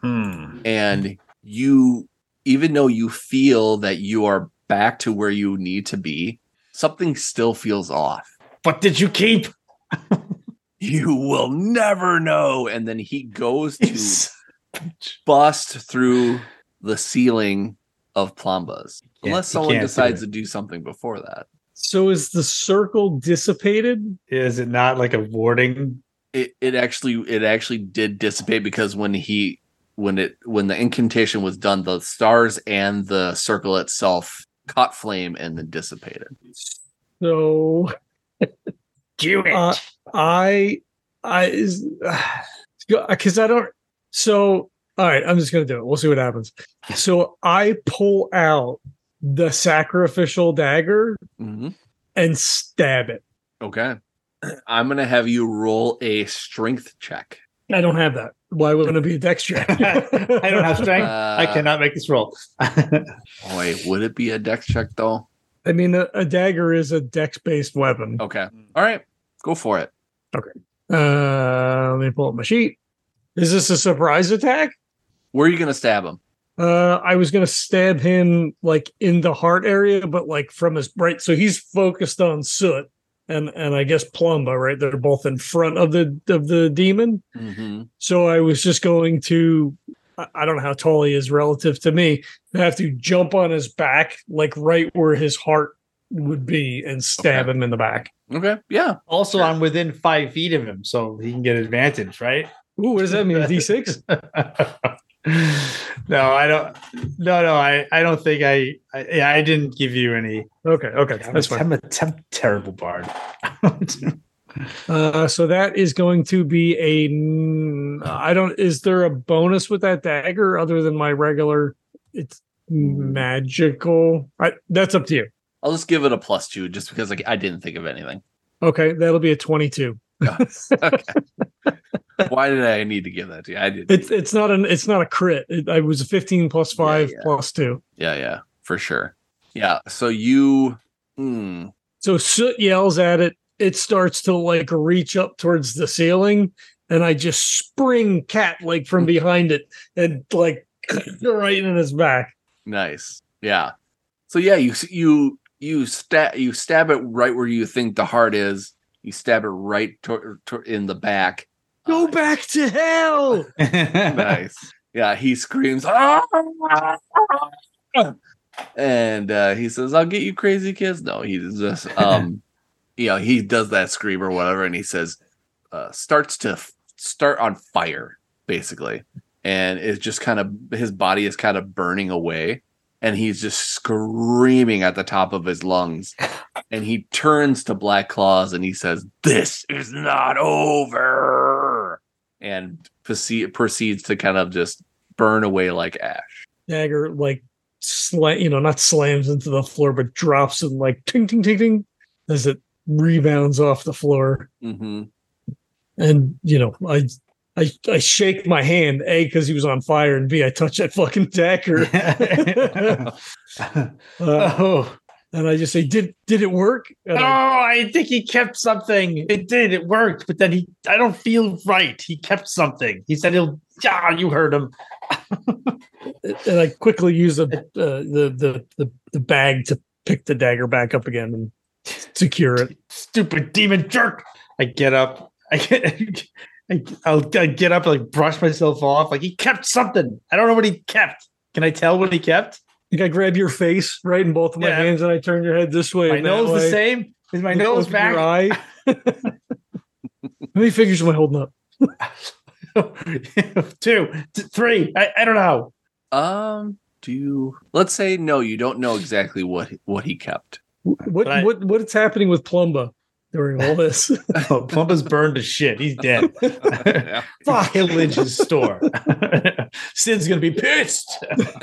Hmm. And you, even though you feel that you are back to where you need to be, something still feels off. What did you keep? You will never know. And then he goes to bust through the ceiling of Plumbus. Yeah, Unless he someone can't do decides it. to do something before that. So is the circle dissipated? Is it not like a warding? It it actually it actually did dissipate because when he when it when the incantation was done, the stars and the circle itself caught flame and then dissipated. So Do it. Uh, I, I is because I don't. So all right, I'm just gonna do it. We'll see what happens. So I pull out the sacrificial dagger Mm-hmm. and stab it. Okay. I'm gonna have you roll a strength check. I don't have that. Why wouldn't it be a dex check? I don't have strength. Uh, I cannot make this roll. Boy, would it be a dex check though? I mean, a, a dagger is a dex-based weapon. Okay. All right. Go for it. Uh, let me pull up my sheet. Is this a surprise attack? Where are you gonna stab him? Uh, I was gonna stab him like in the heart area, but like from his right. So he's focused on Soot and and I guess Plumba, right? They're both in front of the of the demon. Mm-hmm. So I was just going to. I- I don't know how tall he is relative to me. I have to jump on his back, like right where his heart would be, and stab Okay. him in the back. Okay. Yeah. Also, Sure. I'm within five feet of him, so he can get advantage, right? Ooh, what does that mean? D six? No, I don't. No, no, I, I don't think I, I. Yeah, I didn't give you any. Okay, okay, I'm, that's a, fine. I'm, a, I'm a terrible bard. Uh, so that is going to be a. n- I don't. Is there a bonus with that dagger other than my regular? It's magical. I, that's up to you. I'll just give it a plus two just because like I didn't think of anything. Okay, that'll be a twenty-two. Okay. Why did I need to give that to you? I did. It's it's not an it's not a crit. It, I was a fifteen plus five yeah. plus two. Yeah, yeah, for sure. Yeah. So you hmm, So Soot yells at it. It starts to like reach up towards the ceiling, and I just spring cat like from behind it and like right in his back. nice. Yeah. So yeah, you you you stab you stab it right where you think the heart is. You stab it right to, to, in the back. Go Uh, back to hell. Nice. Yeah, he screams, "Ah!" and uh, he says, "I'll get you, crazy kids." No, he just, um, you know, he does that scream or whatever, and he says, uh, starts to f- start on fire, basically, and it's just kind of his body is kind of burning away, and he's just screaming at the top of his lungs, and he turns to Black Claws and he says, "This is not over," and proceed, proceeds to kind of just burn away like ash. Dagger like slam, you know, not slams into the floor, but drops and like ting ting ting ting as it rebounds off the floor. Mm-hmm. And you know, I I I shake my hand, A, because he was on fire, and B, I touch that fucking dagger. uh, Oh, and I just say, Did did it work? And oh! I- I think he kept something. It did. It worked. But then he. I don't feel right. He kept something. He said he'll. Yeah, you heard him. and I quickly use the, uh, the the the the bag to pick the dagger back up again and secure it. Stupid demon jerk. I get up. I get. I, I'll I get up, like brush myself off. Like he kept something. I don't know what he kept. Can I tell what he kept? I think I grab your face right in both of my Yeah. hands, and I turn your head this way. My and that nose the way. same. Is my Look nose over back? your eye. How many fingers am I holding up? Two, t- three. I, I don't know. Um, do you, let's say no, you don't know exactly what what he kept. What But I- what what's happening with Plumba during all this? Oh, Plumpa's burned to shit. He's dead. Yeah. Fuck, he'll lynch his store. Sid's gonna be pissed.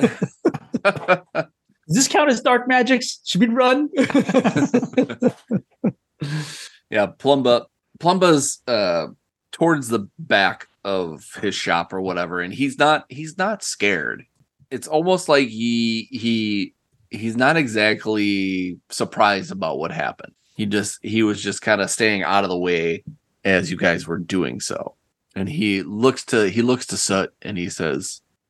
Does this count as dark magics? Should we run? Yeah, Plumba Plumba's uh towards the back of his shop or whatever, and he's not he's not scared. It's almost like he he he's not exactly surprised about what happened. He just he was just kind of staying out of the way as you guys were doing so. And he looks to he looks to Soot and he says,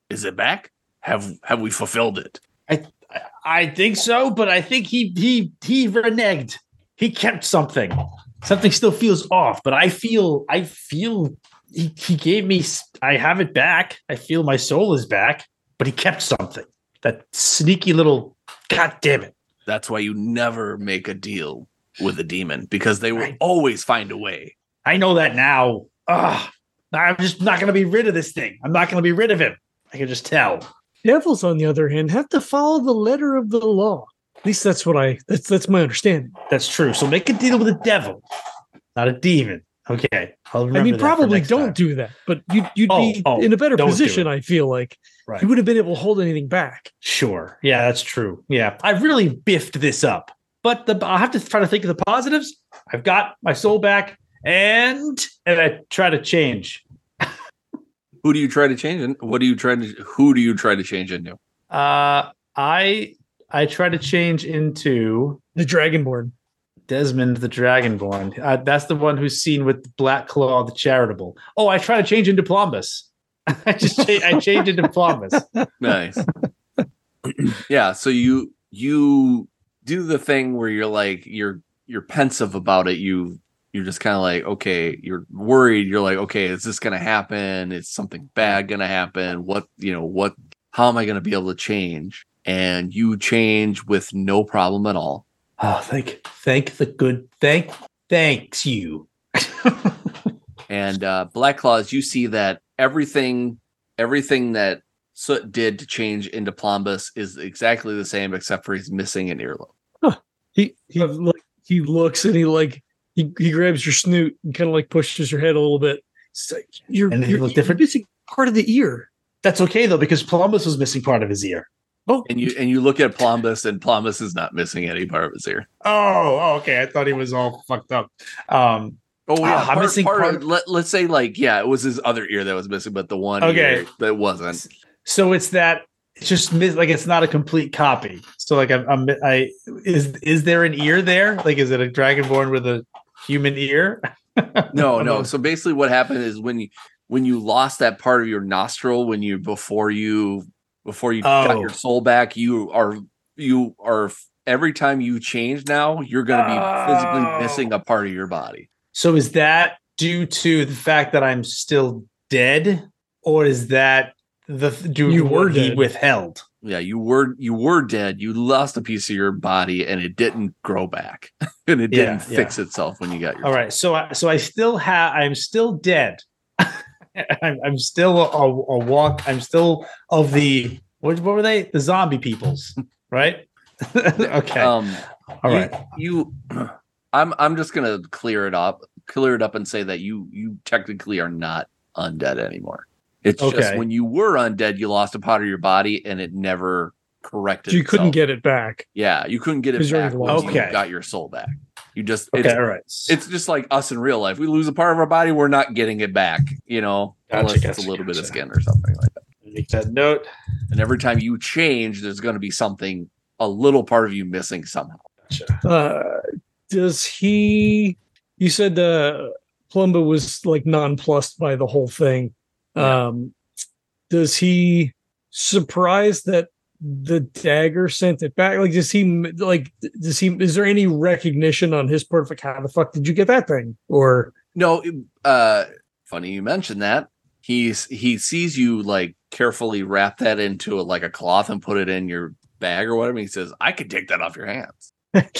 Is it back? Have have we fulfilled it? I I think so, but I think he he he reneged. He kept something. Something still feels off, but I feel I feel he, he gave me I have it back. I feel my soul is back, but he kept something. That sneaky little God damn it. That's why you never make a deal with a demon, because they will Right. always find a way. I know that now. Ugh. I'm just not going to be rid of this thing. I'm not going to be rid of him. I can just tell. Devils, on the other hand, have to follow the letter of the law. At least that's what I that's that's my understanding. That's true. So make a deal with a devil, not a demon. Okay. I'll I remember mean, that for probably next don't time. do that, but you'd you'd Oh, be oh, in a better don't do position. it. I feel like Right. you would have been able to hold anything back. Sure. Yeah, that's true. Yeah. I really biffed this up. But the I'll have to try to think of the positives. I've got my soul back and and I try to change. Who do you try to change? In? What do you try to? Who do you try to change into? Uh I I try to change into The Dragonborn. Desmond the Dragonborn. Uh, that's the one who's seen with Black Claw the Charitable. Oh, I try to change into Plombus. I just cha- I change into Plombus. Nice. Yeah. So you you do the thing where you're like you're you're pensive about it. You you're just kind of like, okay, you're worried. You're like, okay, is this gonna happen? Is something bad gonna happen? What you know what? How am I gonna be able to change? And you change with no problem at all. Oh, thank thank the good thank thanks you. And uh, Black Claws, you see that everything, everything that Soot did to change into Plombus is exactly the same, except for he's missing an earlobe. He he like he looks and he like he, he grabs your snoot and kind of like pushes your head a little bit. It's like, you're And they you're, look you're different? missing part of the ear. That's okay though, because Plombus was missing part of his ear. Oh, And you and you look at Plombus, and Plombus is not missing any part of his ear. Oh, oh, okay. I thought he was all fucked up. Um, Oh yeah, I'm part, missing part, part- of, let, let's say like yeah, it was his other ear that was missing, but the one Okay. ear that wasn't. so it's that it's just mis- like it's not a complete copy. So like I'm, I'm I is is there an ear there? Like is it a Dragonborn with a human ear? No, no. So basically, what happened is when you when you lost that part of your nostril, when you before you before you got Oh. your soul back, you are you are every time you change now, you're going to be Oh. physically missing a part of your body. So is that due to the fact that I'm still dead, or is that the due You to were what he dead. withheld? Yeah, you were you were dead. You lost a piece of your body, and it didn't grow back, and it Yeah, didn't yeah. fix itself when you got your. All right, so I, so I still have I'm still dead. I'm, I'm still a, a walk. I'm still of the what, what were they? The zombie peoples, right? Okay. Um, All you, right. You, I'm I'm just gonna clear it up, clear it up, and say that you you technically are not undead anymore. It's just Okay. when you were undead, you lost a part of your body, and it never corrected. so you couldn't itself. get it back. Yeah, you couldn't get it 'Cause you back already once lost you it. got your soul back. You just Okay. it's, all right. it's just like us in real life. We lose a part of our body, we're not getting it back. You know, Gotcha, unless it's gotcha, a little bit of gotcha. skin or something like that. Make that note. And every time you change, there's going to be something, a little part of you missing somehow. Uh, does he? You said uh, Plumba was like nonplussed by the whole thing. Yeah. Um, does he surprised that the dagger sent it back? Like, does he like? Does he? Is there any recognition on his part of like, how the fuck did you get that thing? Or No, it- uh, funny you mentioned that. He's he sees you like carefully wrap that into a, like a cloth and put it in your bag or whatever. He says, "I could take that off your hands."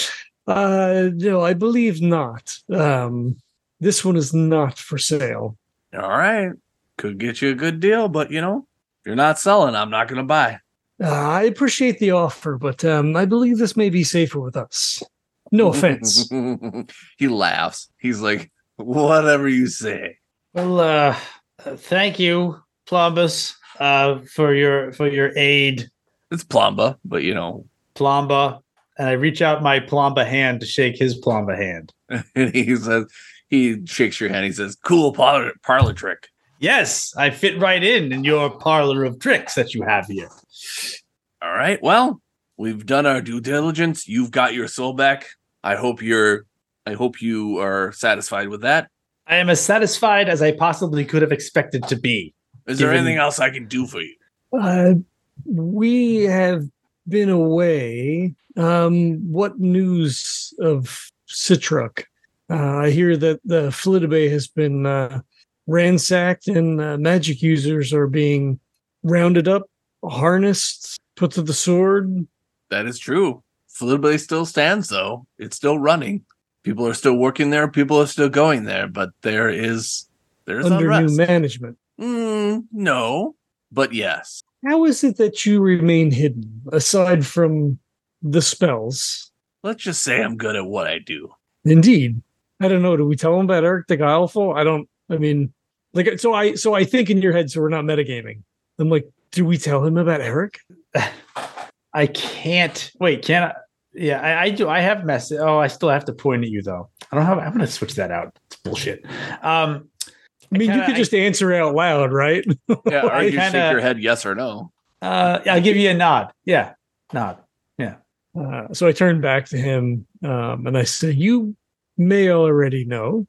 uh, no, I believe not. Um, this one is not for sale. All right, could get you a good deal, but you know, if you're not selling, I'm not going to buy. Uh, I appreciate the offer, but um, I believe this may be safer with us. No offense. He laughs. He's like, "Whatever you say." Well, uh, uh, thank you, Plombus, uh, for your for your aid, It's Plamba, but you know, Plomba. And I reach out my Plomba hand to shake his Plomba hand. and he says, he shakes your hand. He says, "Cool parlor, parlor trick." Yes, I fit right in in your parlor of tricks that you have here. All right. Well, we've done our due diligence. You've got your soul back. I hope you're. I hope you are satisfied with that. I am as satisfied as I possibly could have expected to be. Is there Given- anything else I can do for you? Uh, we have been away. Um, what news of Citruk? Uh, I hear that the Flitibay has been uh, ransacked and uh, magic users are being rounded up, harnessed, put to the sword. That is true. Flitibay still stands, though. It's still running. People are still working there. People are still going there, but there is there's under unrest. new management. Mm, no, but yes. How is it that you remain hidden, aside from the spells? Let's just say I'm good at what I do. Indeed. I don't know. Do we tell him about Eric the Guileful? I don't. I mean, like, so I so I think in your head, so we're not metagaming. I'm like, do we tell him about Eric? I can't. Wait, can I? Yeah, I, I do. I have message. Oh, I still have to point at you though. I don't have. I'm going to switch that out. It's bullshit. Um, I mean, kinda, you could just I, answer it out loud, right? Yeah, or you kinda, shake your head yes or no. Uh, yeah, I'll give you a nod. Yeah, nod. Yeah. Uh, so I turned back to him um, and I said, "You may already know,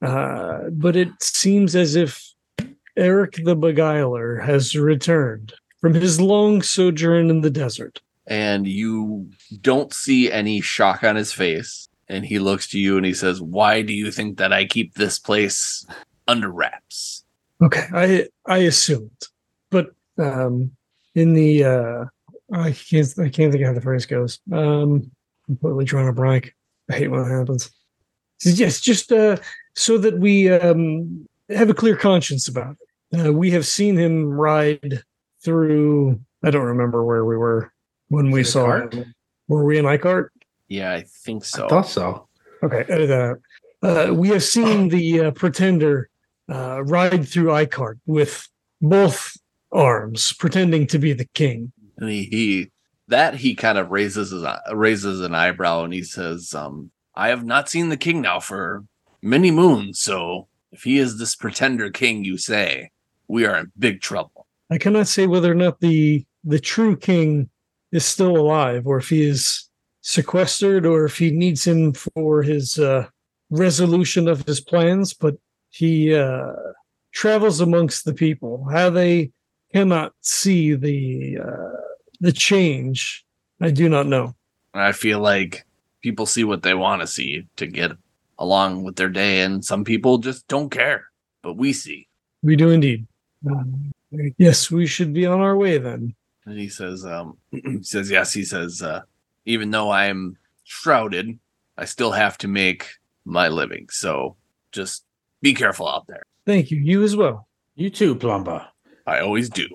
uh, but it seems as if Eric the Beguiler has returned from his long sojourn in the desert." And you don't see any shock on his face. And he looks to you and he says, "Why do you think that I keep this place under wraps?" Okay, I I assumed, but um, in the uh, I can't I can't think of how the phrase goes. Um, completely drawing a blank. I hate when it happens. So yes, just uh, so that we um, have a clear conscience about it. Uh, we have seen him ride through. I don't remember where we were when we saw cart? him. Were we in Icart? Yeah, I think so. I thought so. Okay, edit that out. Uh, we have seen the uh, pretender uh, ride through Icart with both arms, pretending to be the king. And he, he that he kind of raises his raises an eyebrow and he says, um, "I have not seen the king now for many moons, so if he is this pretender king you say, we are in big trouble." I cannot say whether or not the the true king is still alive, or if he is sequestered, or if he needs him for his uh, resolution of his plans. But he uh, travels amongst the people. How they cannot see the uh, the change, I do not know. I feel like people see what they want to see to get along with their day, and some people just don't care. But we see. We do indeed. Um, yes, we should be on our way then. And he says, um, he says, yes, he says, uh, even though I'm shrouded, I still have to make my living. So just be careful out there. Thank you. You as well. You too, Plumber. I always do.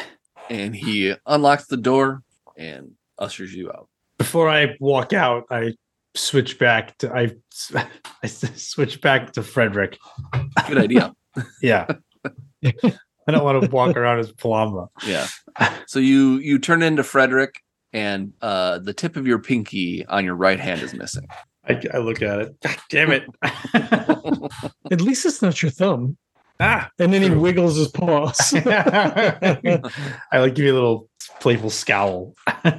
And he unlocks the door and ushers you out. Before I walk out, I switch back to I, I switch back to Frederick. Good idea. Yeah. I don't want to walk around as Plumber. Yeah. So you you turn into Frederick, and uh, the tip of your pinky on your right hand is missing. I, I look at it. God damn it. At least it's not your thumb. Ah, And then he true. wiggles his paws. I like give you a little playful scowl.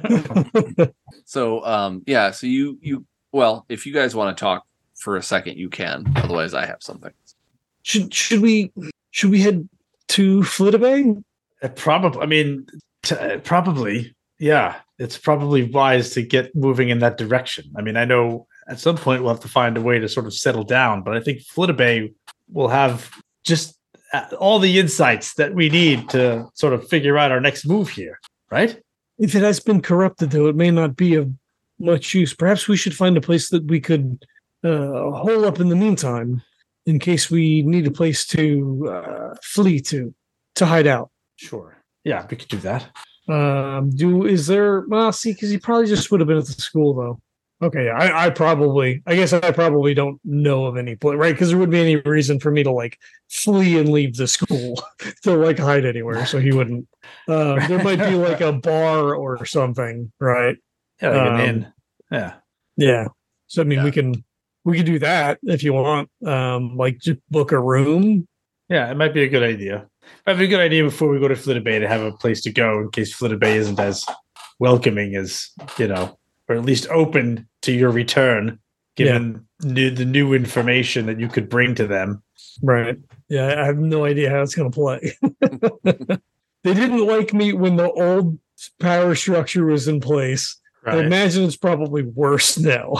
So um, yeah. So you you well, if you guys want to talk for a second, you can. Otherwise, I have something. should should we should we head to Flitibay? Uh, probably. I mean, t- uh, probably. Yeah, it's probably wise to get moving in that direction. I mean, I know at some point we'll have to find a way to sort of settle down, but I think Flitibay will have just uh, all the insights that we need to sort of figure out our next move here, right? If it has been corrupted, though, it may not be of much use. Perhaps we should find a place that we could uh, hole up in the meantime, in case we need a place to uh, flee to, to hide out. Sure. Yeah, we could do that. Um, do is there? Well, see, because he probably just would have been at the school, though. Okay, yeah, I, I probably, I guess I probably don't know of any place, right? Because there wouldn't be any reason for me to like flee and leave the school to like hide anywhere. So he wouldn't. Uh, there might be like a bar or something, right? Yeah, like Um, an inn. Yeah. Yeah. So I mean, Yeah. we can we can do that if you want. Um, like just book a room. Yeah, it might be a good idea. Might be a good idea before we go to Flitibay to have a place to go in case Flitibay isn't as welcoming as, you know, or at least open to your return, given new, the new information that you could bring to them. Right. Yeah, I have no idea how it's going to play. they didn't like me when the old power structure was in place. I Right. imagine it's probably worse now.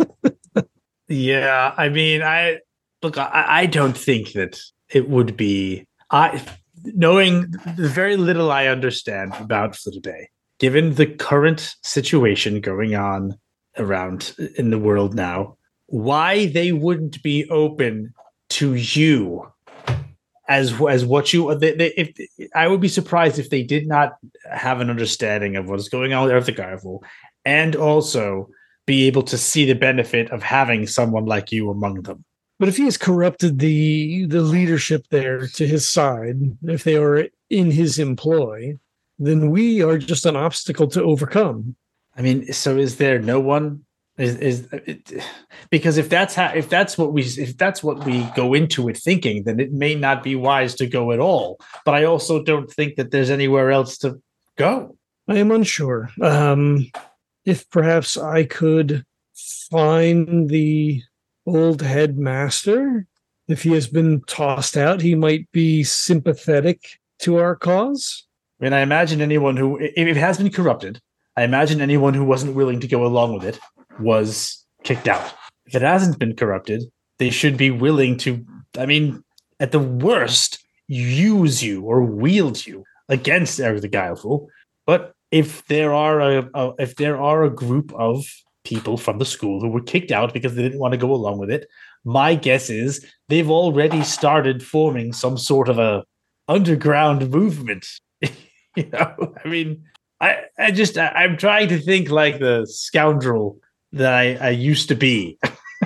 Yeah, I mean, I look, I, I don't think that it would be. I knowing the very little I understand about Flitterday, given the current situation going on around in the world now, why they wouldn't be open to you as as what you they, they, if I would be surprised if they did not have an understanding of what's going on with Earth Skyfall, and also be able to see the benefit of having someone like you among them. But if he has corrupted the the leadership there to his side, if they are in his employ, then we are just an obstacle to overcome. I mean, so is there no one? Is is it, because if that's how if that's what we if that's what we go into it thinking, then it may not be wise to go at all. But I also don't think that there's anywhere else to go. I am unsure. Um, if perhaps I could find the old headmaster, if he has been tossed out, he might be sympathetic to our cause. I mean, I imagine anyone who, if it has been corrupted, I imagine anyone who wasn't willing to go along with it was kicked out. If it hasn't been corrupted, they should be willing to, I mean, at the worst, use you or wield you against Eric the Guileful. But if there are a, a if there are a group of people from the school who were kicked out because they didn't want to go along with it, my guess is they've already started forming some sort of a underground movement. You know, I mean, I, I just I, I'm trying to think like the scoundrel that I, I used to be.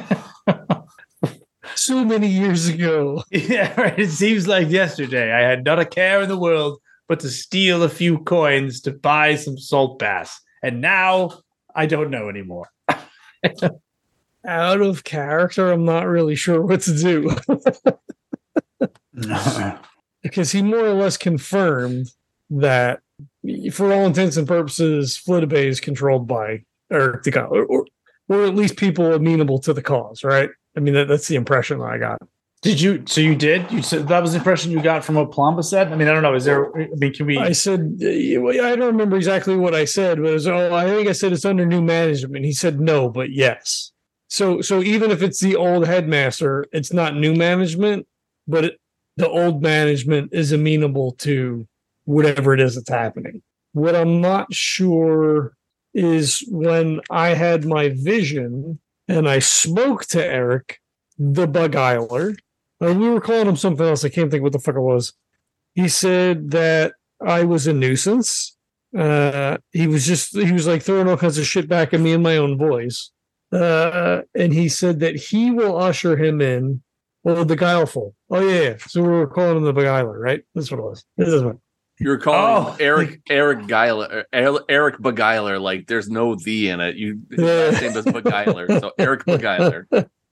So many years ago. Yeah, right. It seems like yesterday. I had not a care in the world but to steal a few coins to buy some salt bass. And now I don't know anymore. Out of character, I'm not really sure what to do. Because he more or less confirmed that, for all intents and purposes, Flitterday is controlled by Eric the God, or, or, or at least people amenable to the cause, right? I mean, that, that's the impression I got. Did you? So you did? You said that was the impression you got from what Plamba said? I mean, I don't know. Is there? I mean, can we? I said I don't remember exactly what I said, but it was, oh, I think I said it's under new management. He said no, but yes. So, so even if it's the old headmaster, it's not new management, but it, the old management is amenable to whatever it is that's happening. What I'm not sure is when I had my vision and I spoke to Eric, the Beguiler. Uh, we were calling him something else. I can't think what the fuck it was. He said that I was a nuisance. Uh, he was just, he was like throwing all kinds of shit back at me in my own voice. Uh, and he said that he will usher him in. Well, the Guileful. Oh, yeah, yeah. So we were calling him the Beguiler, right? That's what it was. This is what. You were calling Oh. Eric Eric Guiler, Eric Beguiler, like there's no the in it. You his last name is Beguiler, so Eric Beguiler.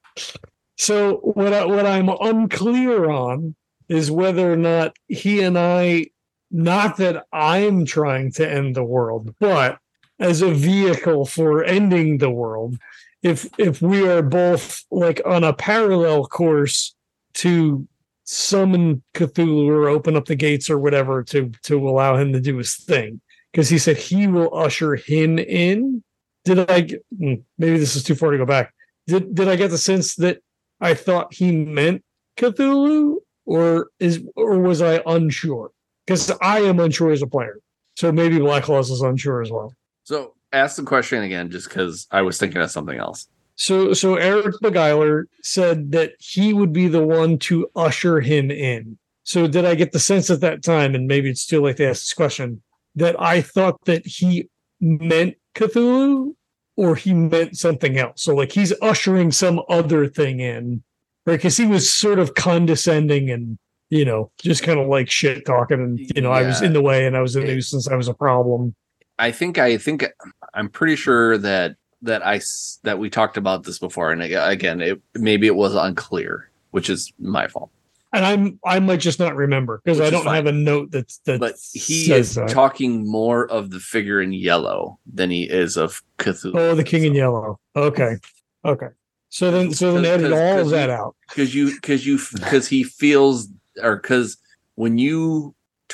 So what I, what I'm unclear on is whether or not he and I, not that I'm trying to end the world, but as a vehicle for ending the world, if if we are both like on a parallel course to summon Cthulhu or open up the gates or whatever to to allow him to do his thing, because he said he will usher him in. Did I get, maybe this is too far to go back? Did did I get the sense that I thought he meant Cthulhu, or is or was I unsure? Because I am unsure as a player, so maybe Black Laws is unsure as well. So ask the question again, just because I was thinking of something else. So, so Eric Beguiler said that he would be the one to usher him in. So, did I get the sense at that time, and maybe it's too late to ask this question, that I thought that he meant Cthulhu, or he meant something else? So, like he's ushering some other thing in, right? Because he was sort of condescending and, you know, just kind of like shit talking, and you know, yeah. I was in the way, and I was a nuisance, I was a problem. I think I think I'm pretty sure that. that I that we talked about this before, and again, it maybe it was unclear, which is my fault. And I'm I might just not remember because I don't have a note that's that. But he is that. talking more of the figure in yellow than he is of Cthulhu. Oh, the King so. in Yellow. Okay, okay. So then, so then edit all of that you, out because you because you because he feels or because when you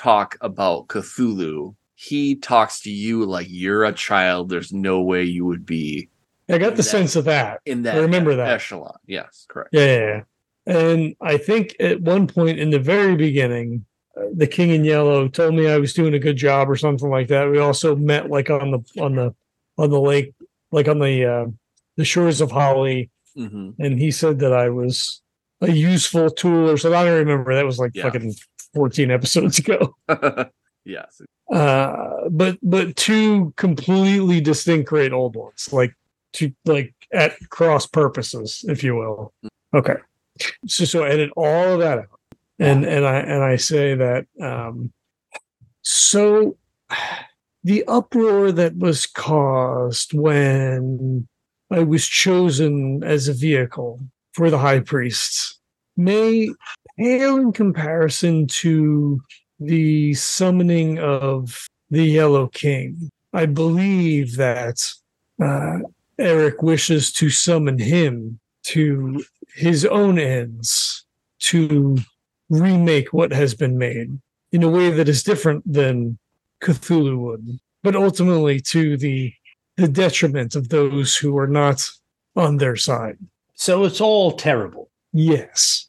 talk about Cthulhu, he talks to you like you're a child. There's no way you would be. I got the that, sense of that. In that I remember that. echelon. Yes, correct. Yeah, yeah, yeah. And I think at one point in the very beginning, uh, the King in Yellow told me I was doing a good job or something like that. We also met like on the on the on the lake, like on the uh, the shores of Holly, mm-hmm. and he said that I was a useful tool or something. I don't remember. That was like yeah. fucking fourteen episodes ago. Yes. Uh, but but two completely distinct great old ones, like two like at cross purposes, if you will. Okay. So, so edit all of that out, and and I and I say that um, so the uproar that was caused when I was chosen as a vehicle for the high priests may pale in comparison to the summoning of the Yellow King. I believe that uh, Eric wishes to summon him to his own ends to remake what has been made in a way that is different than Cthulhu would, but ultimately to the the detriment of those who are not on their side. So it's all terrible. Yes.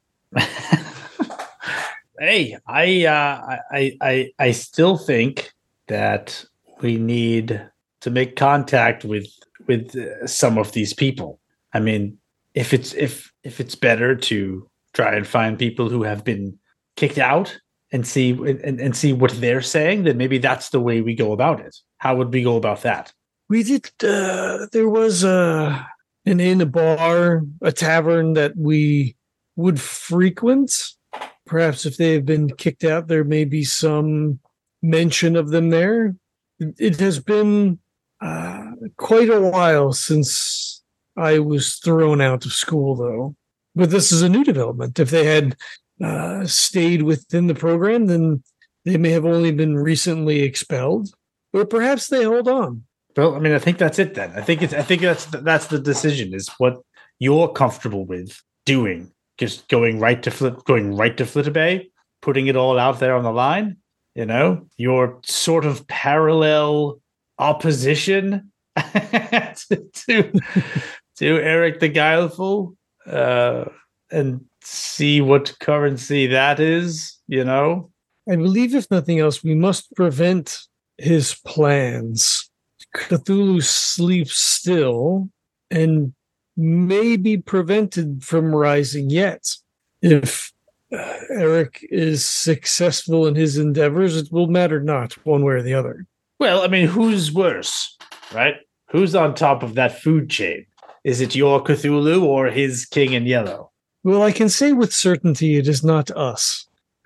Hey, I, uh, I I I still think that we need to make contact with with uh, some of these people. I mean, if it's if if it's better to try and find people who have been kicked out and see and, and see what they're saying, then maybe that's the way we go about it. How would we go about that? We did. Uh, there was a an inn, a bar, a tavern that we would frequent. Perhaps if they have been kicked out, there may be some mention of them there. It has been uh, quite a while since I was thrown out of school, though. But this is a new development. If they had uh, stayed within the program, then they may have only been recently expelled, or perhaps they hold on. Well, I mean, I think that's it then. I think it's. I think that's that's the decision. Is what you're comfortable with doing. Just going right to Flit, going right to Flitterbay, putting it all out there on the line. You know, your sort of parallel opposition to, to to Eric the Guileful, uh, and see what currency that is. You know, I believe, if nothing else, we must prevent his plans. Cthulhu sleeps still and may be prevented from rising yet. If uh, Eric is successful in his endeavors, it will matter not one way or the other. Well, I mean, who's worse, right? Who's on top of that food chain? Is it your Cthulhu or his King in Yellow? Well, I can say with certainty it is not us.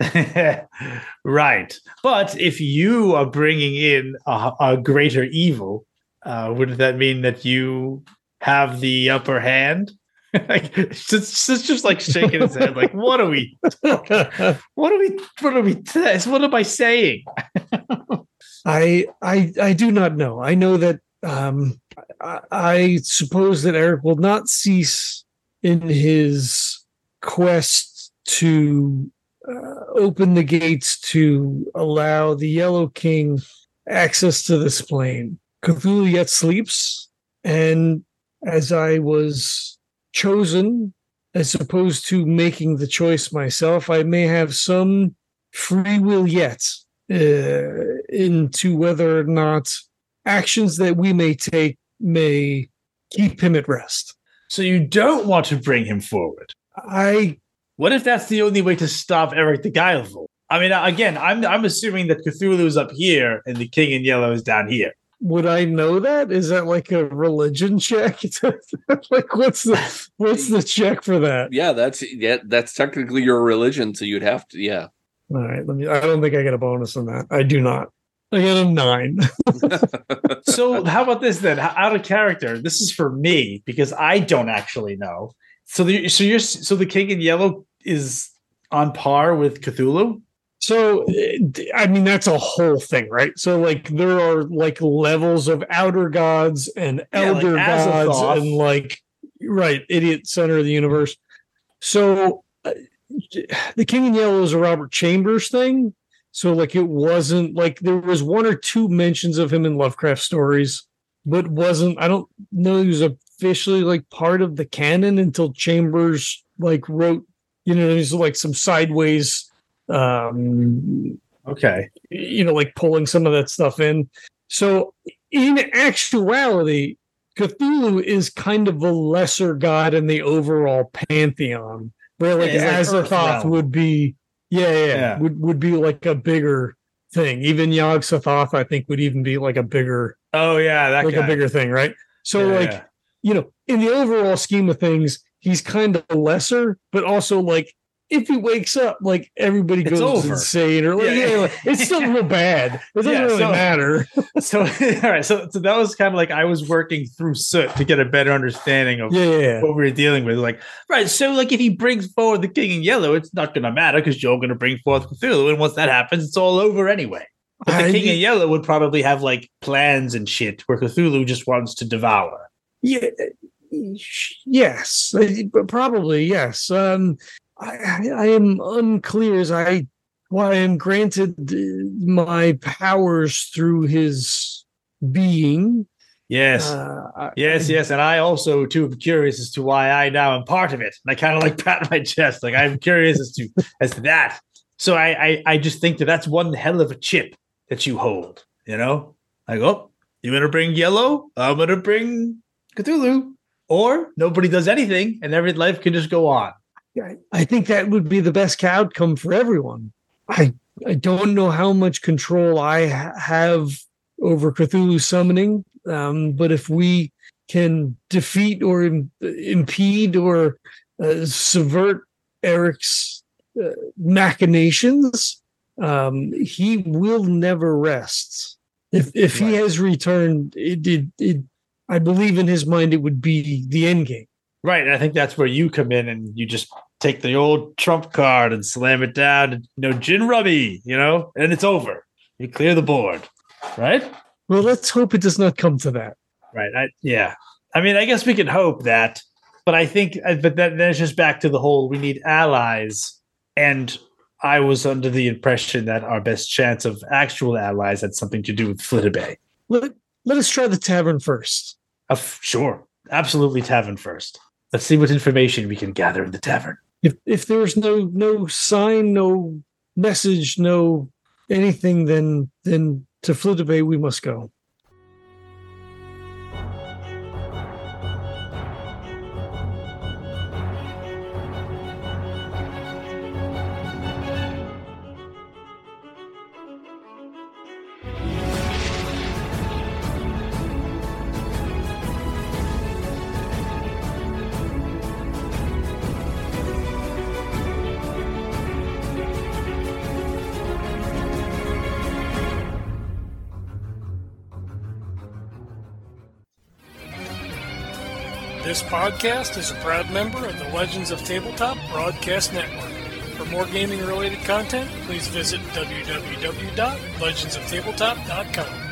Right. But if you are bringing in a, a greater evil, uh, wouldn't that mean that you have the upper hand? Like, it's just, it's just like shaking his head. Like, what are we? What are we? What are we? What am I saying? I I I do not know. I know that um, I, I suppose that Eric will not cease in his quest to uh, open the gates to allow the Yellow King access to this plane. Cthulhu yet sleeps, and as I was chosen, as opposed to making the choice myself, I may have some free will yet uh, into whether or not actions that we may take may keep him at rest. So you don't want to bring him forward. I. What if that's the only way to stop Eric the Guileful? I mean, again, I'm I'm assuming that Cthulhu is up here and the King in Yellow is down here. Would I know that? Is that like a religion check? Like, what's the what's the check for that? Yeah, that's yeah, that's technically your religion, so you'd have to, yeah. All right, let me. I don't think I get a bonus on that. I do not. I get a nine. So how about this then? Out of character, this is for me because I don't actually know. So the so you're so the King in Yellow is on par with Cthulhu. So, I mean, that's a whole thing, right? So, like, there are like levels of outer gods and elder yeah, like gods, and like, right, idiot center of the universe. So, uh, the King in Yellow is a Robert Chambers thing. So like it wasn't like there was one or two mentions of him in Lovecraft stories, but wasn't I don't know he was officially like part of the canon until Chambers like wrote, you know, there's like some sideways um Okay. you know, like pulling some of that stuff in. So in actuality, Cthulhu is kind of a lesser god in the overall pantheon, where like Yeah, he's like Azathoth Earth realm. would be, yeah, yeah, Yeah. would would be like a bigger thing. Even Yog-Sothoth, I think, would even be like a bigger, Oh yeah, that like guy. a bigger thing, right? So Yeah, like, yeah. you know, in the overall scheme of things, he's kind of lesser, but also like if he wakes up, like everybody It's goes over. insane, or like, Yeah. yeah, like, it's still real bad. It doesn't Yeah, really so- matter. So all right, so, so that was kind of like I was working through Soot to get a better understanding of Yeah, yeah, yeah. what we were dealing with. Like, right, so like if he brings forward the King in Yellow, it's not going to matter because you're going to bring forth Cthulhu, and once that happens, it's all over anyway. But the I- King in Yellow would probably have like plans and shit where Cthulhu just wants to devour. Yeah, yes, uh, probably yes. Um, I, I I am unclear as I why I am granted uh, my powers through his being. Yes. Uh, I- Yes, I- yes, and I also too am curious as to why I now am part of it. And I kind of like pat my chest, like I'm curious as to as to that. So I, I I just think that that's one hell of a chip that you hold. You know, like oh, you're gonna bring yellow, I'm gonna bring Cthulhu, or nobody does anything, and every life can just go on. I, I think that would be the best outcome for everyone. I I don't know how much control I ha- have over Cthulhu summoning, um, but if we can defeat or Im- impede or uh, subvert Eric's uh, machinations, um, he will never rest. If if he Right. has returned, it, it it I believe in his mind it would be the end game. Right, and I think that's where you come in and you just take the old trump card and slam it down, and you know, gin rummy, you know, and it's over. You clear the board, right? Well, let's hope it does not come to that. Right. I, yeah. I mean, I guess we can hope that, but I think, uh, but that, that's just back to the whole we need allies. And I was under the impression that our best chance of actual allies had something to do with Flitterby. Let, let us try the tavern first. Uh, f- sure. Absolutely tavern first. Let's see what information we can gather in the tavern. If if there's no no sign, no message, no anything, then then to Flitterby we must go. This podcast is a proud member of the Legends of Tabletop Broadcast Network. For more gaming-related content, please visit w w w dot legends of tabletop dot com.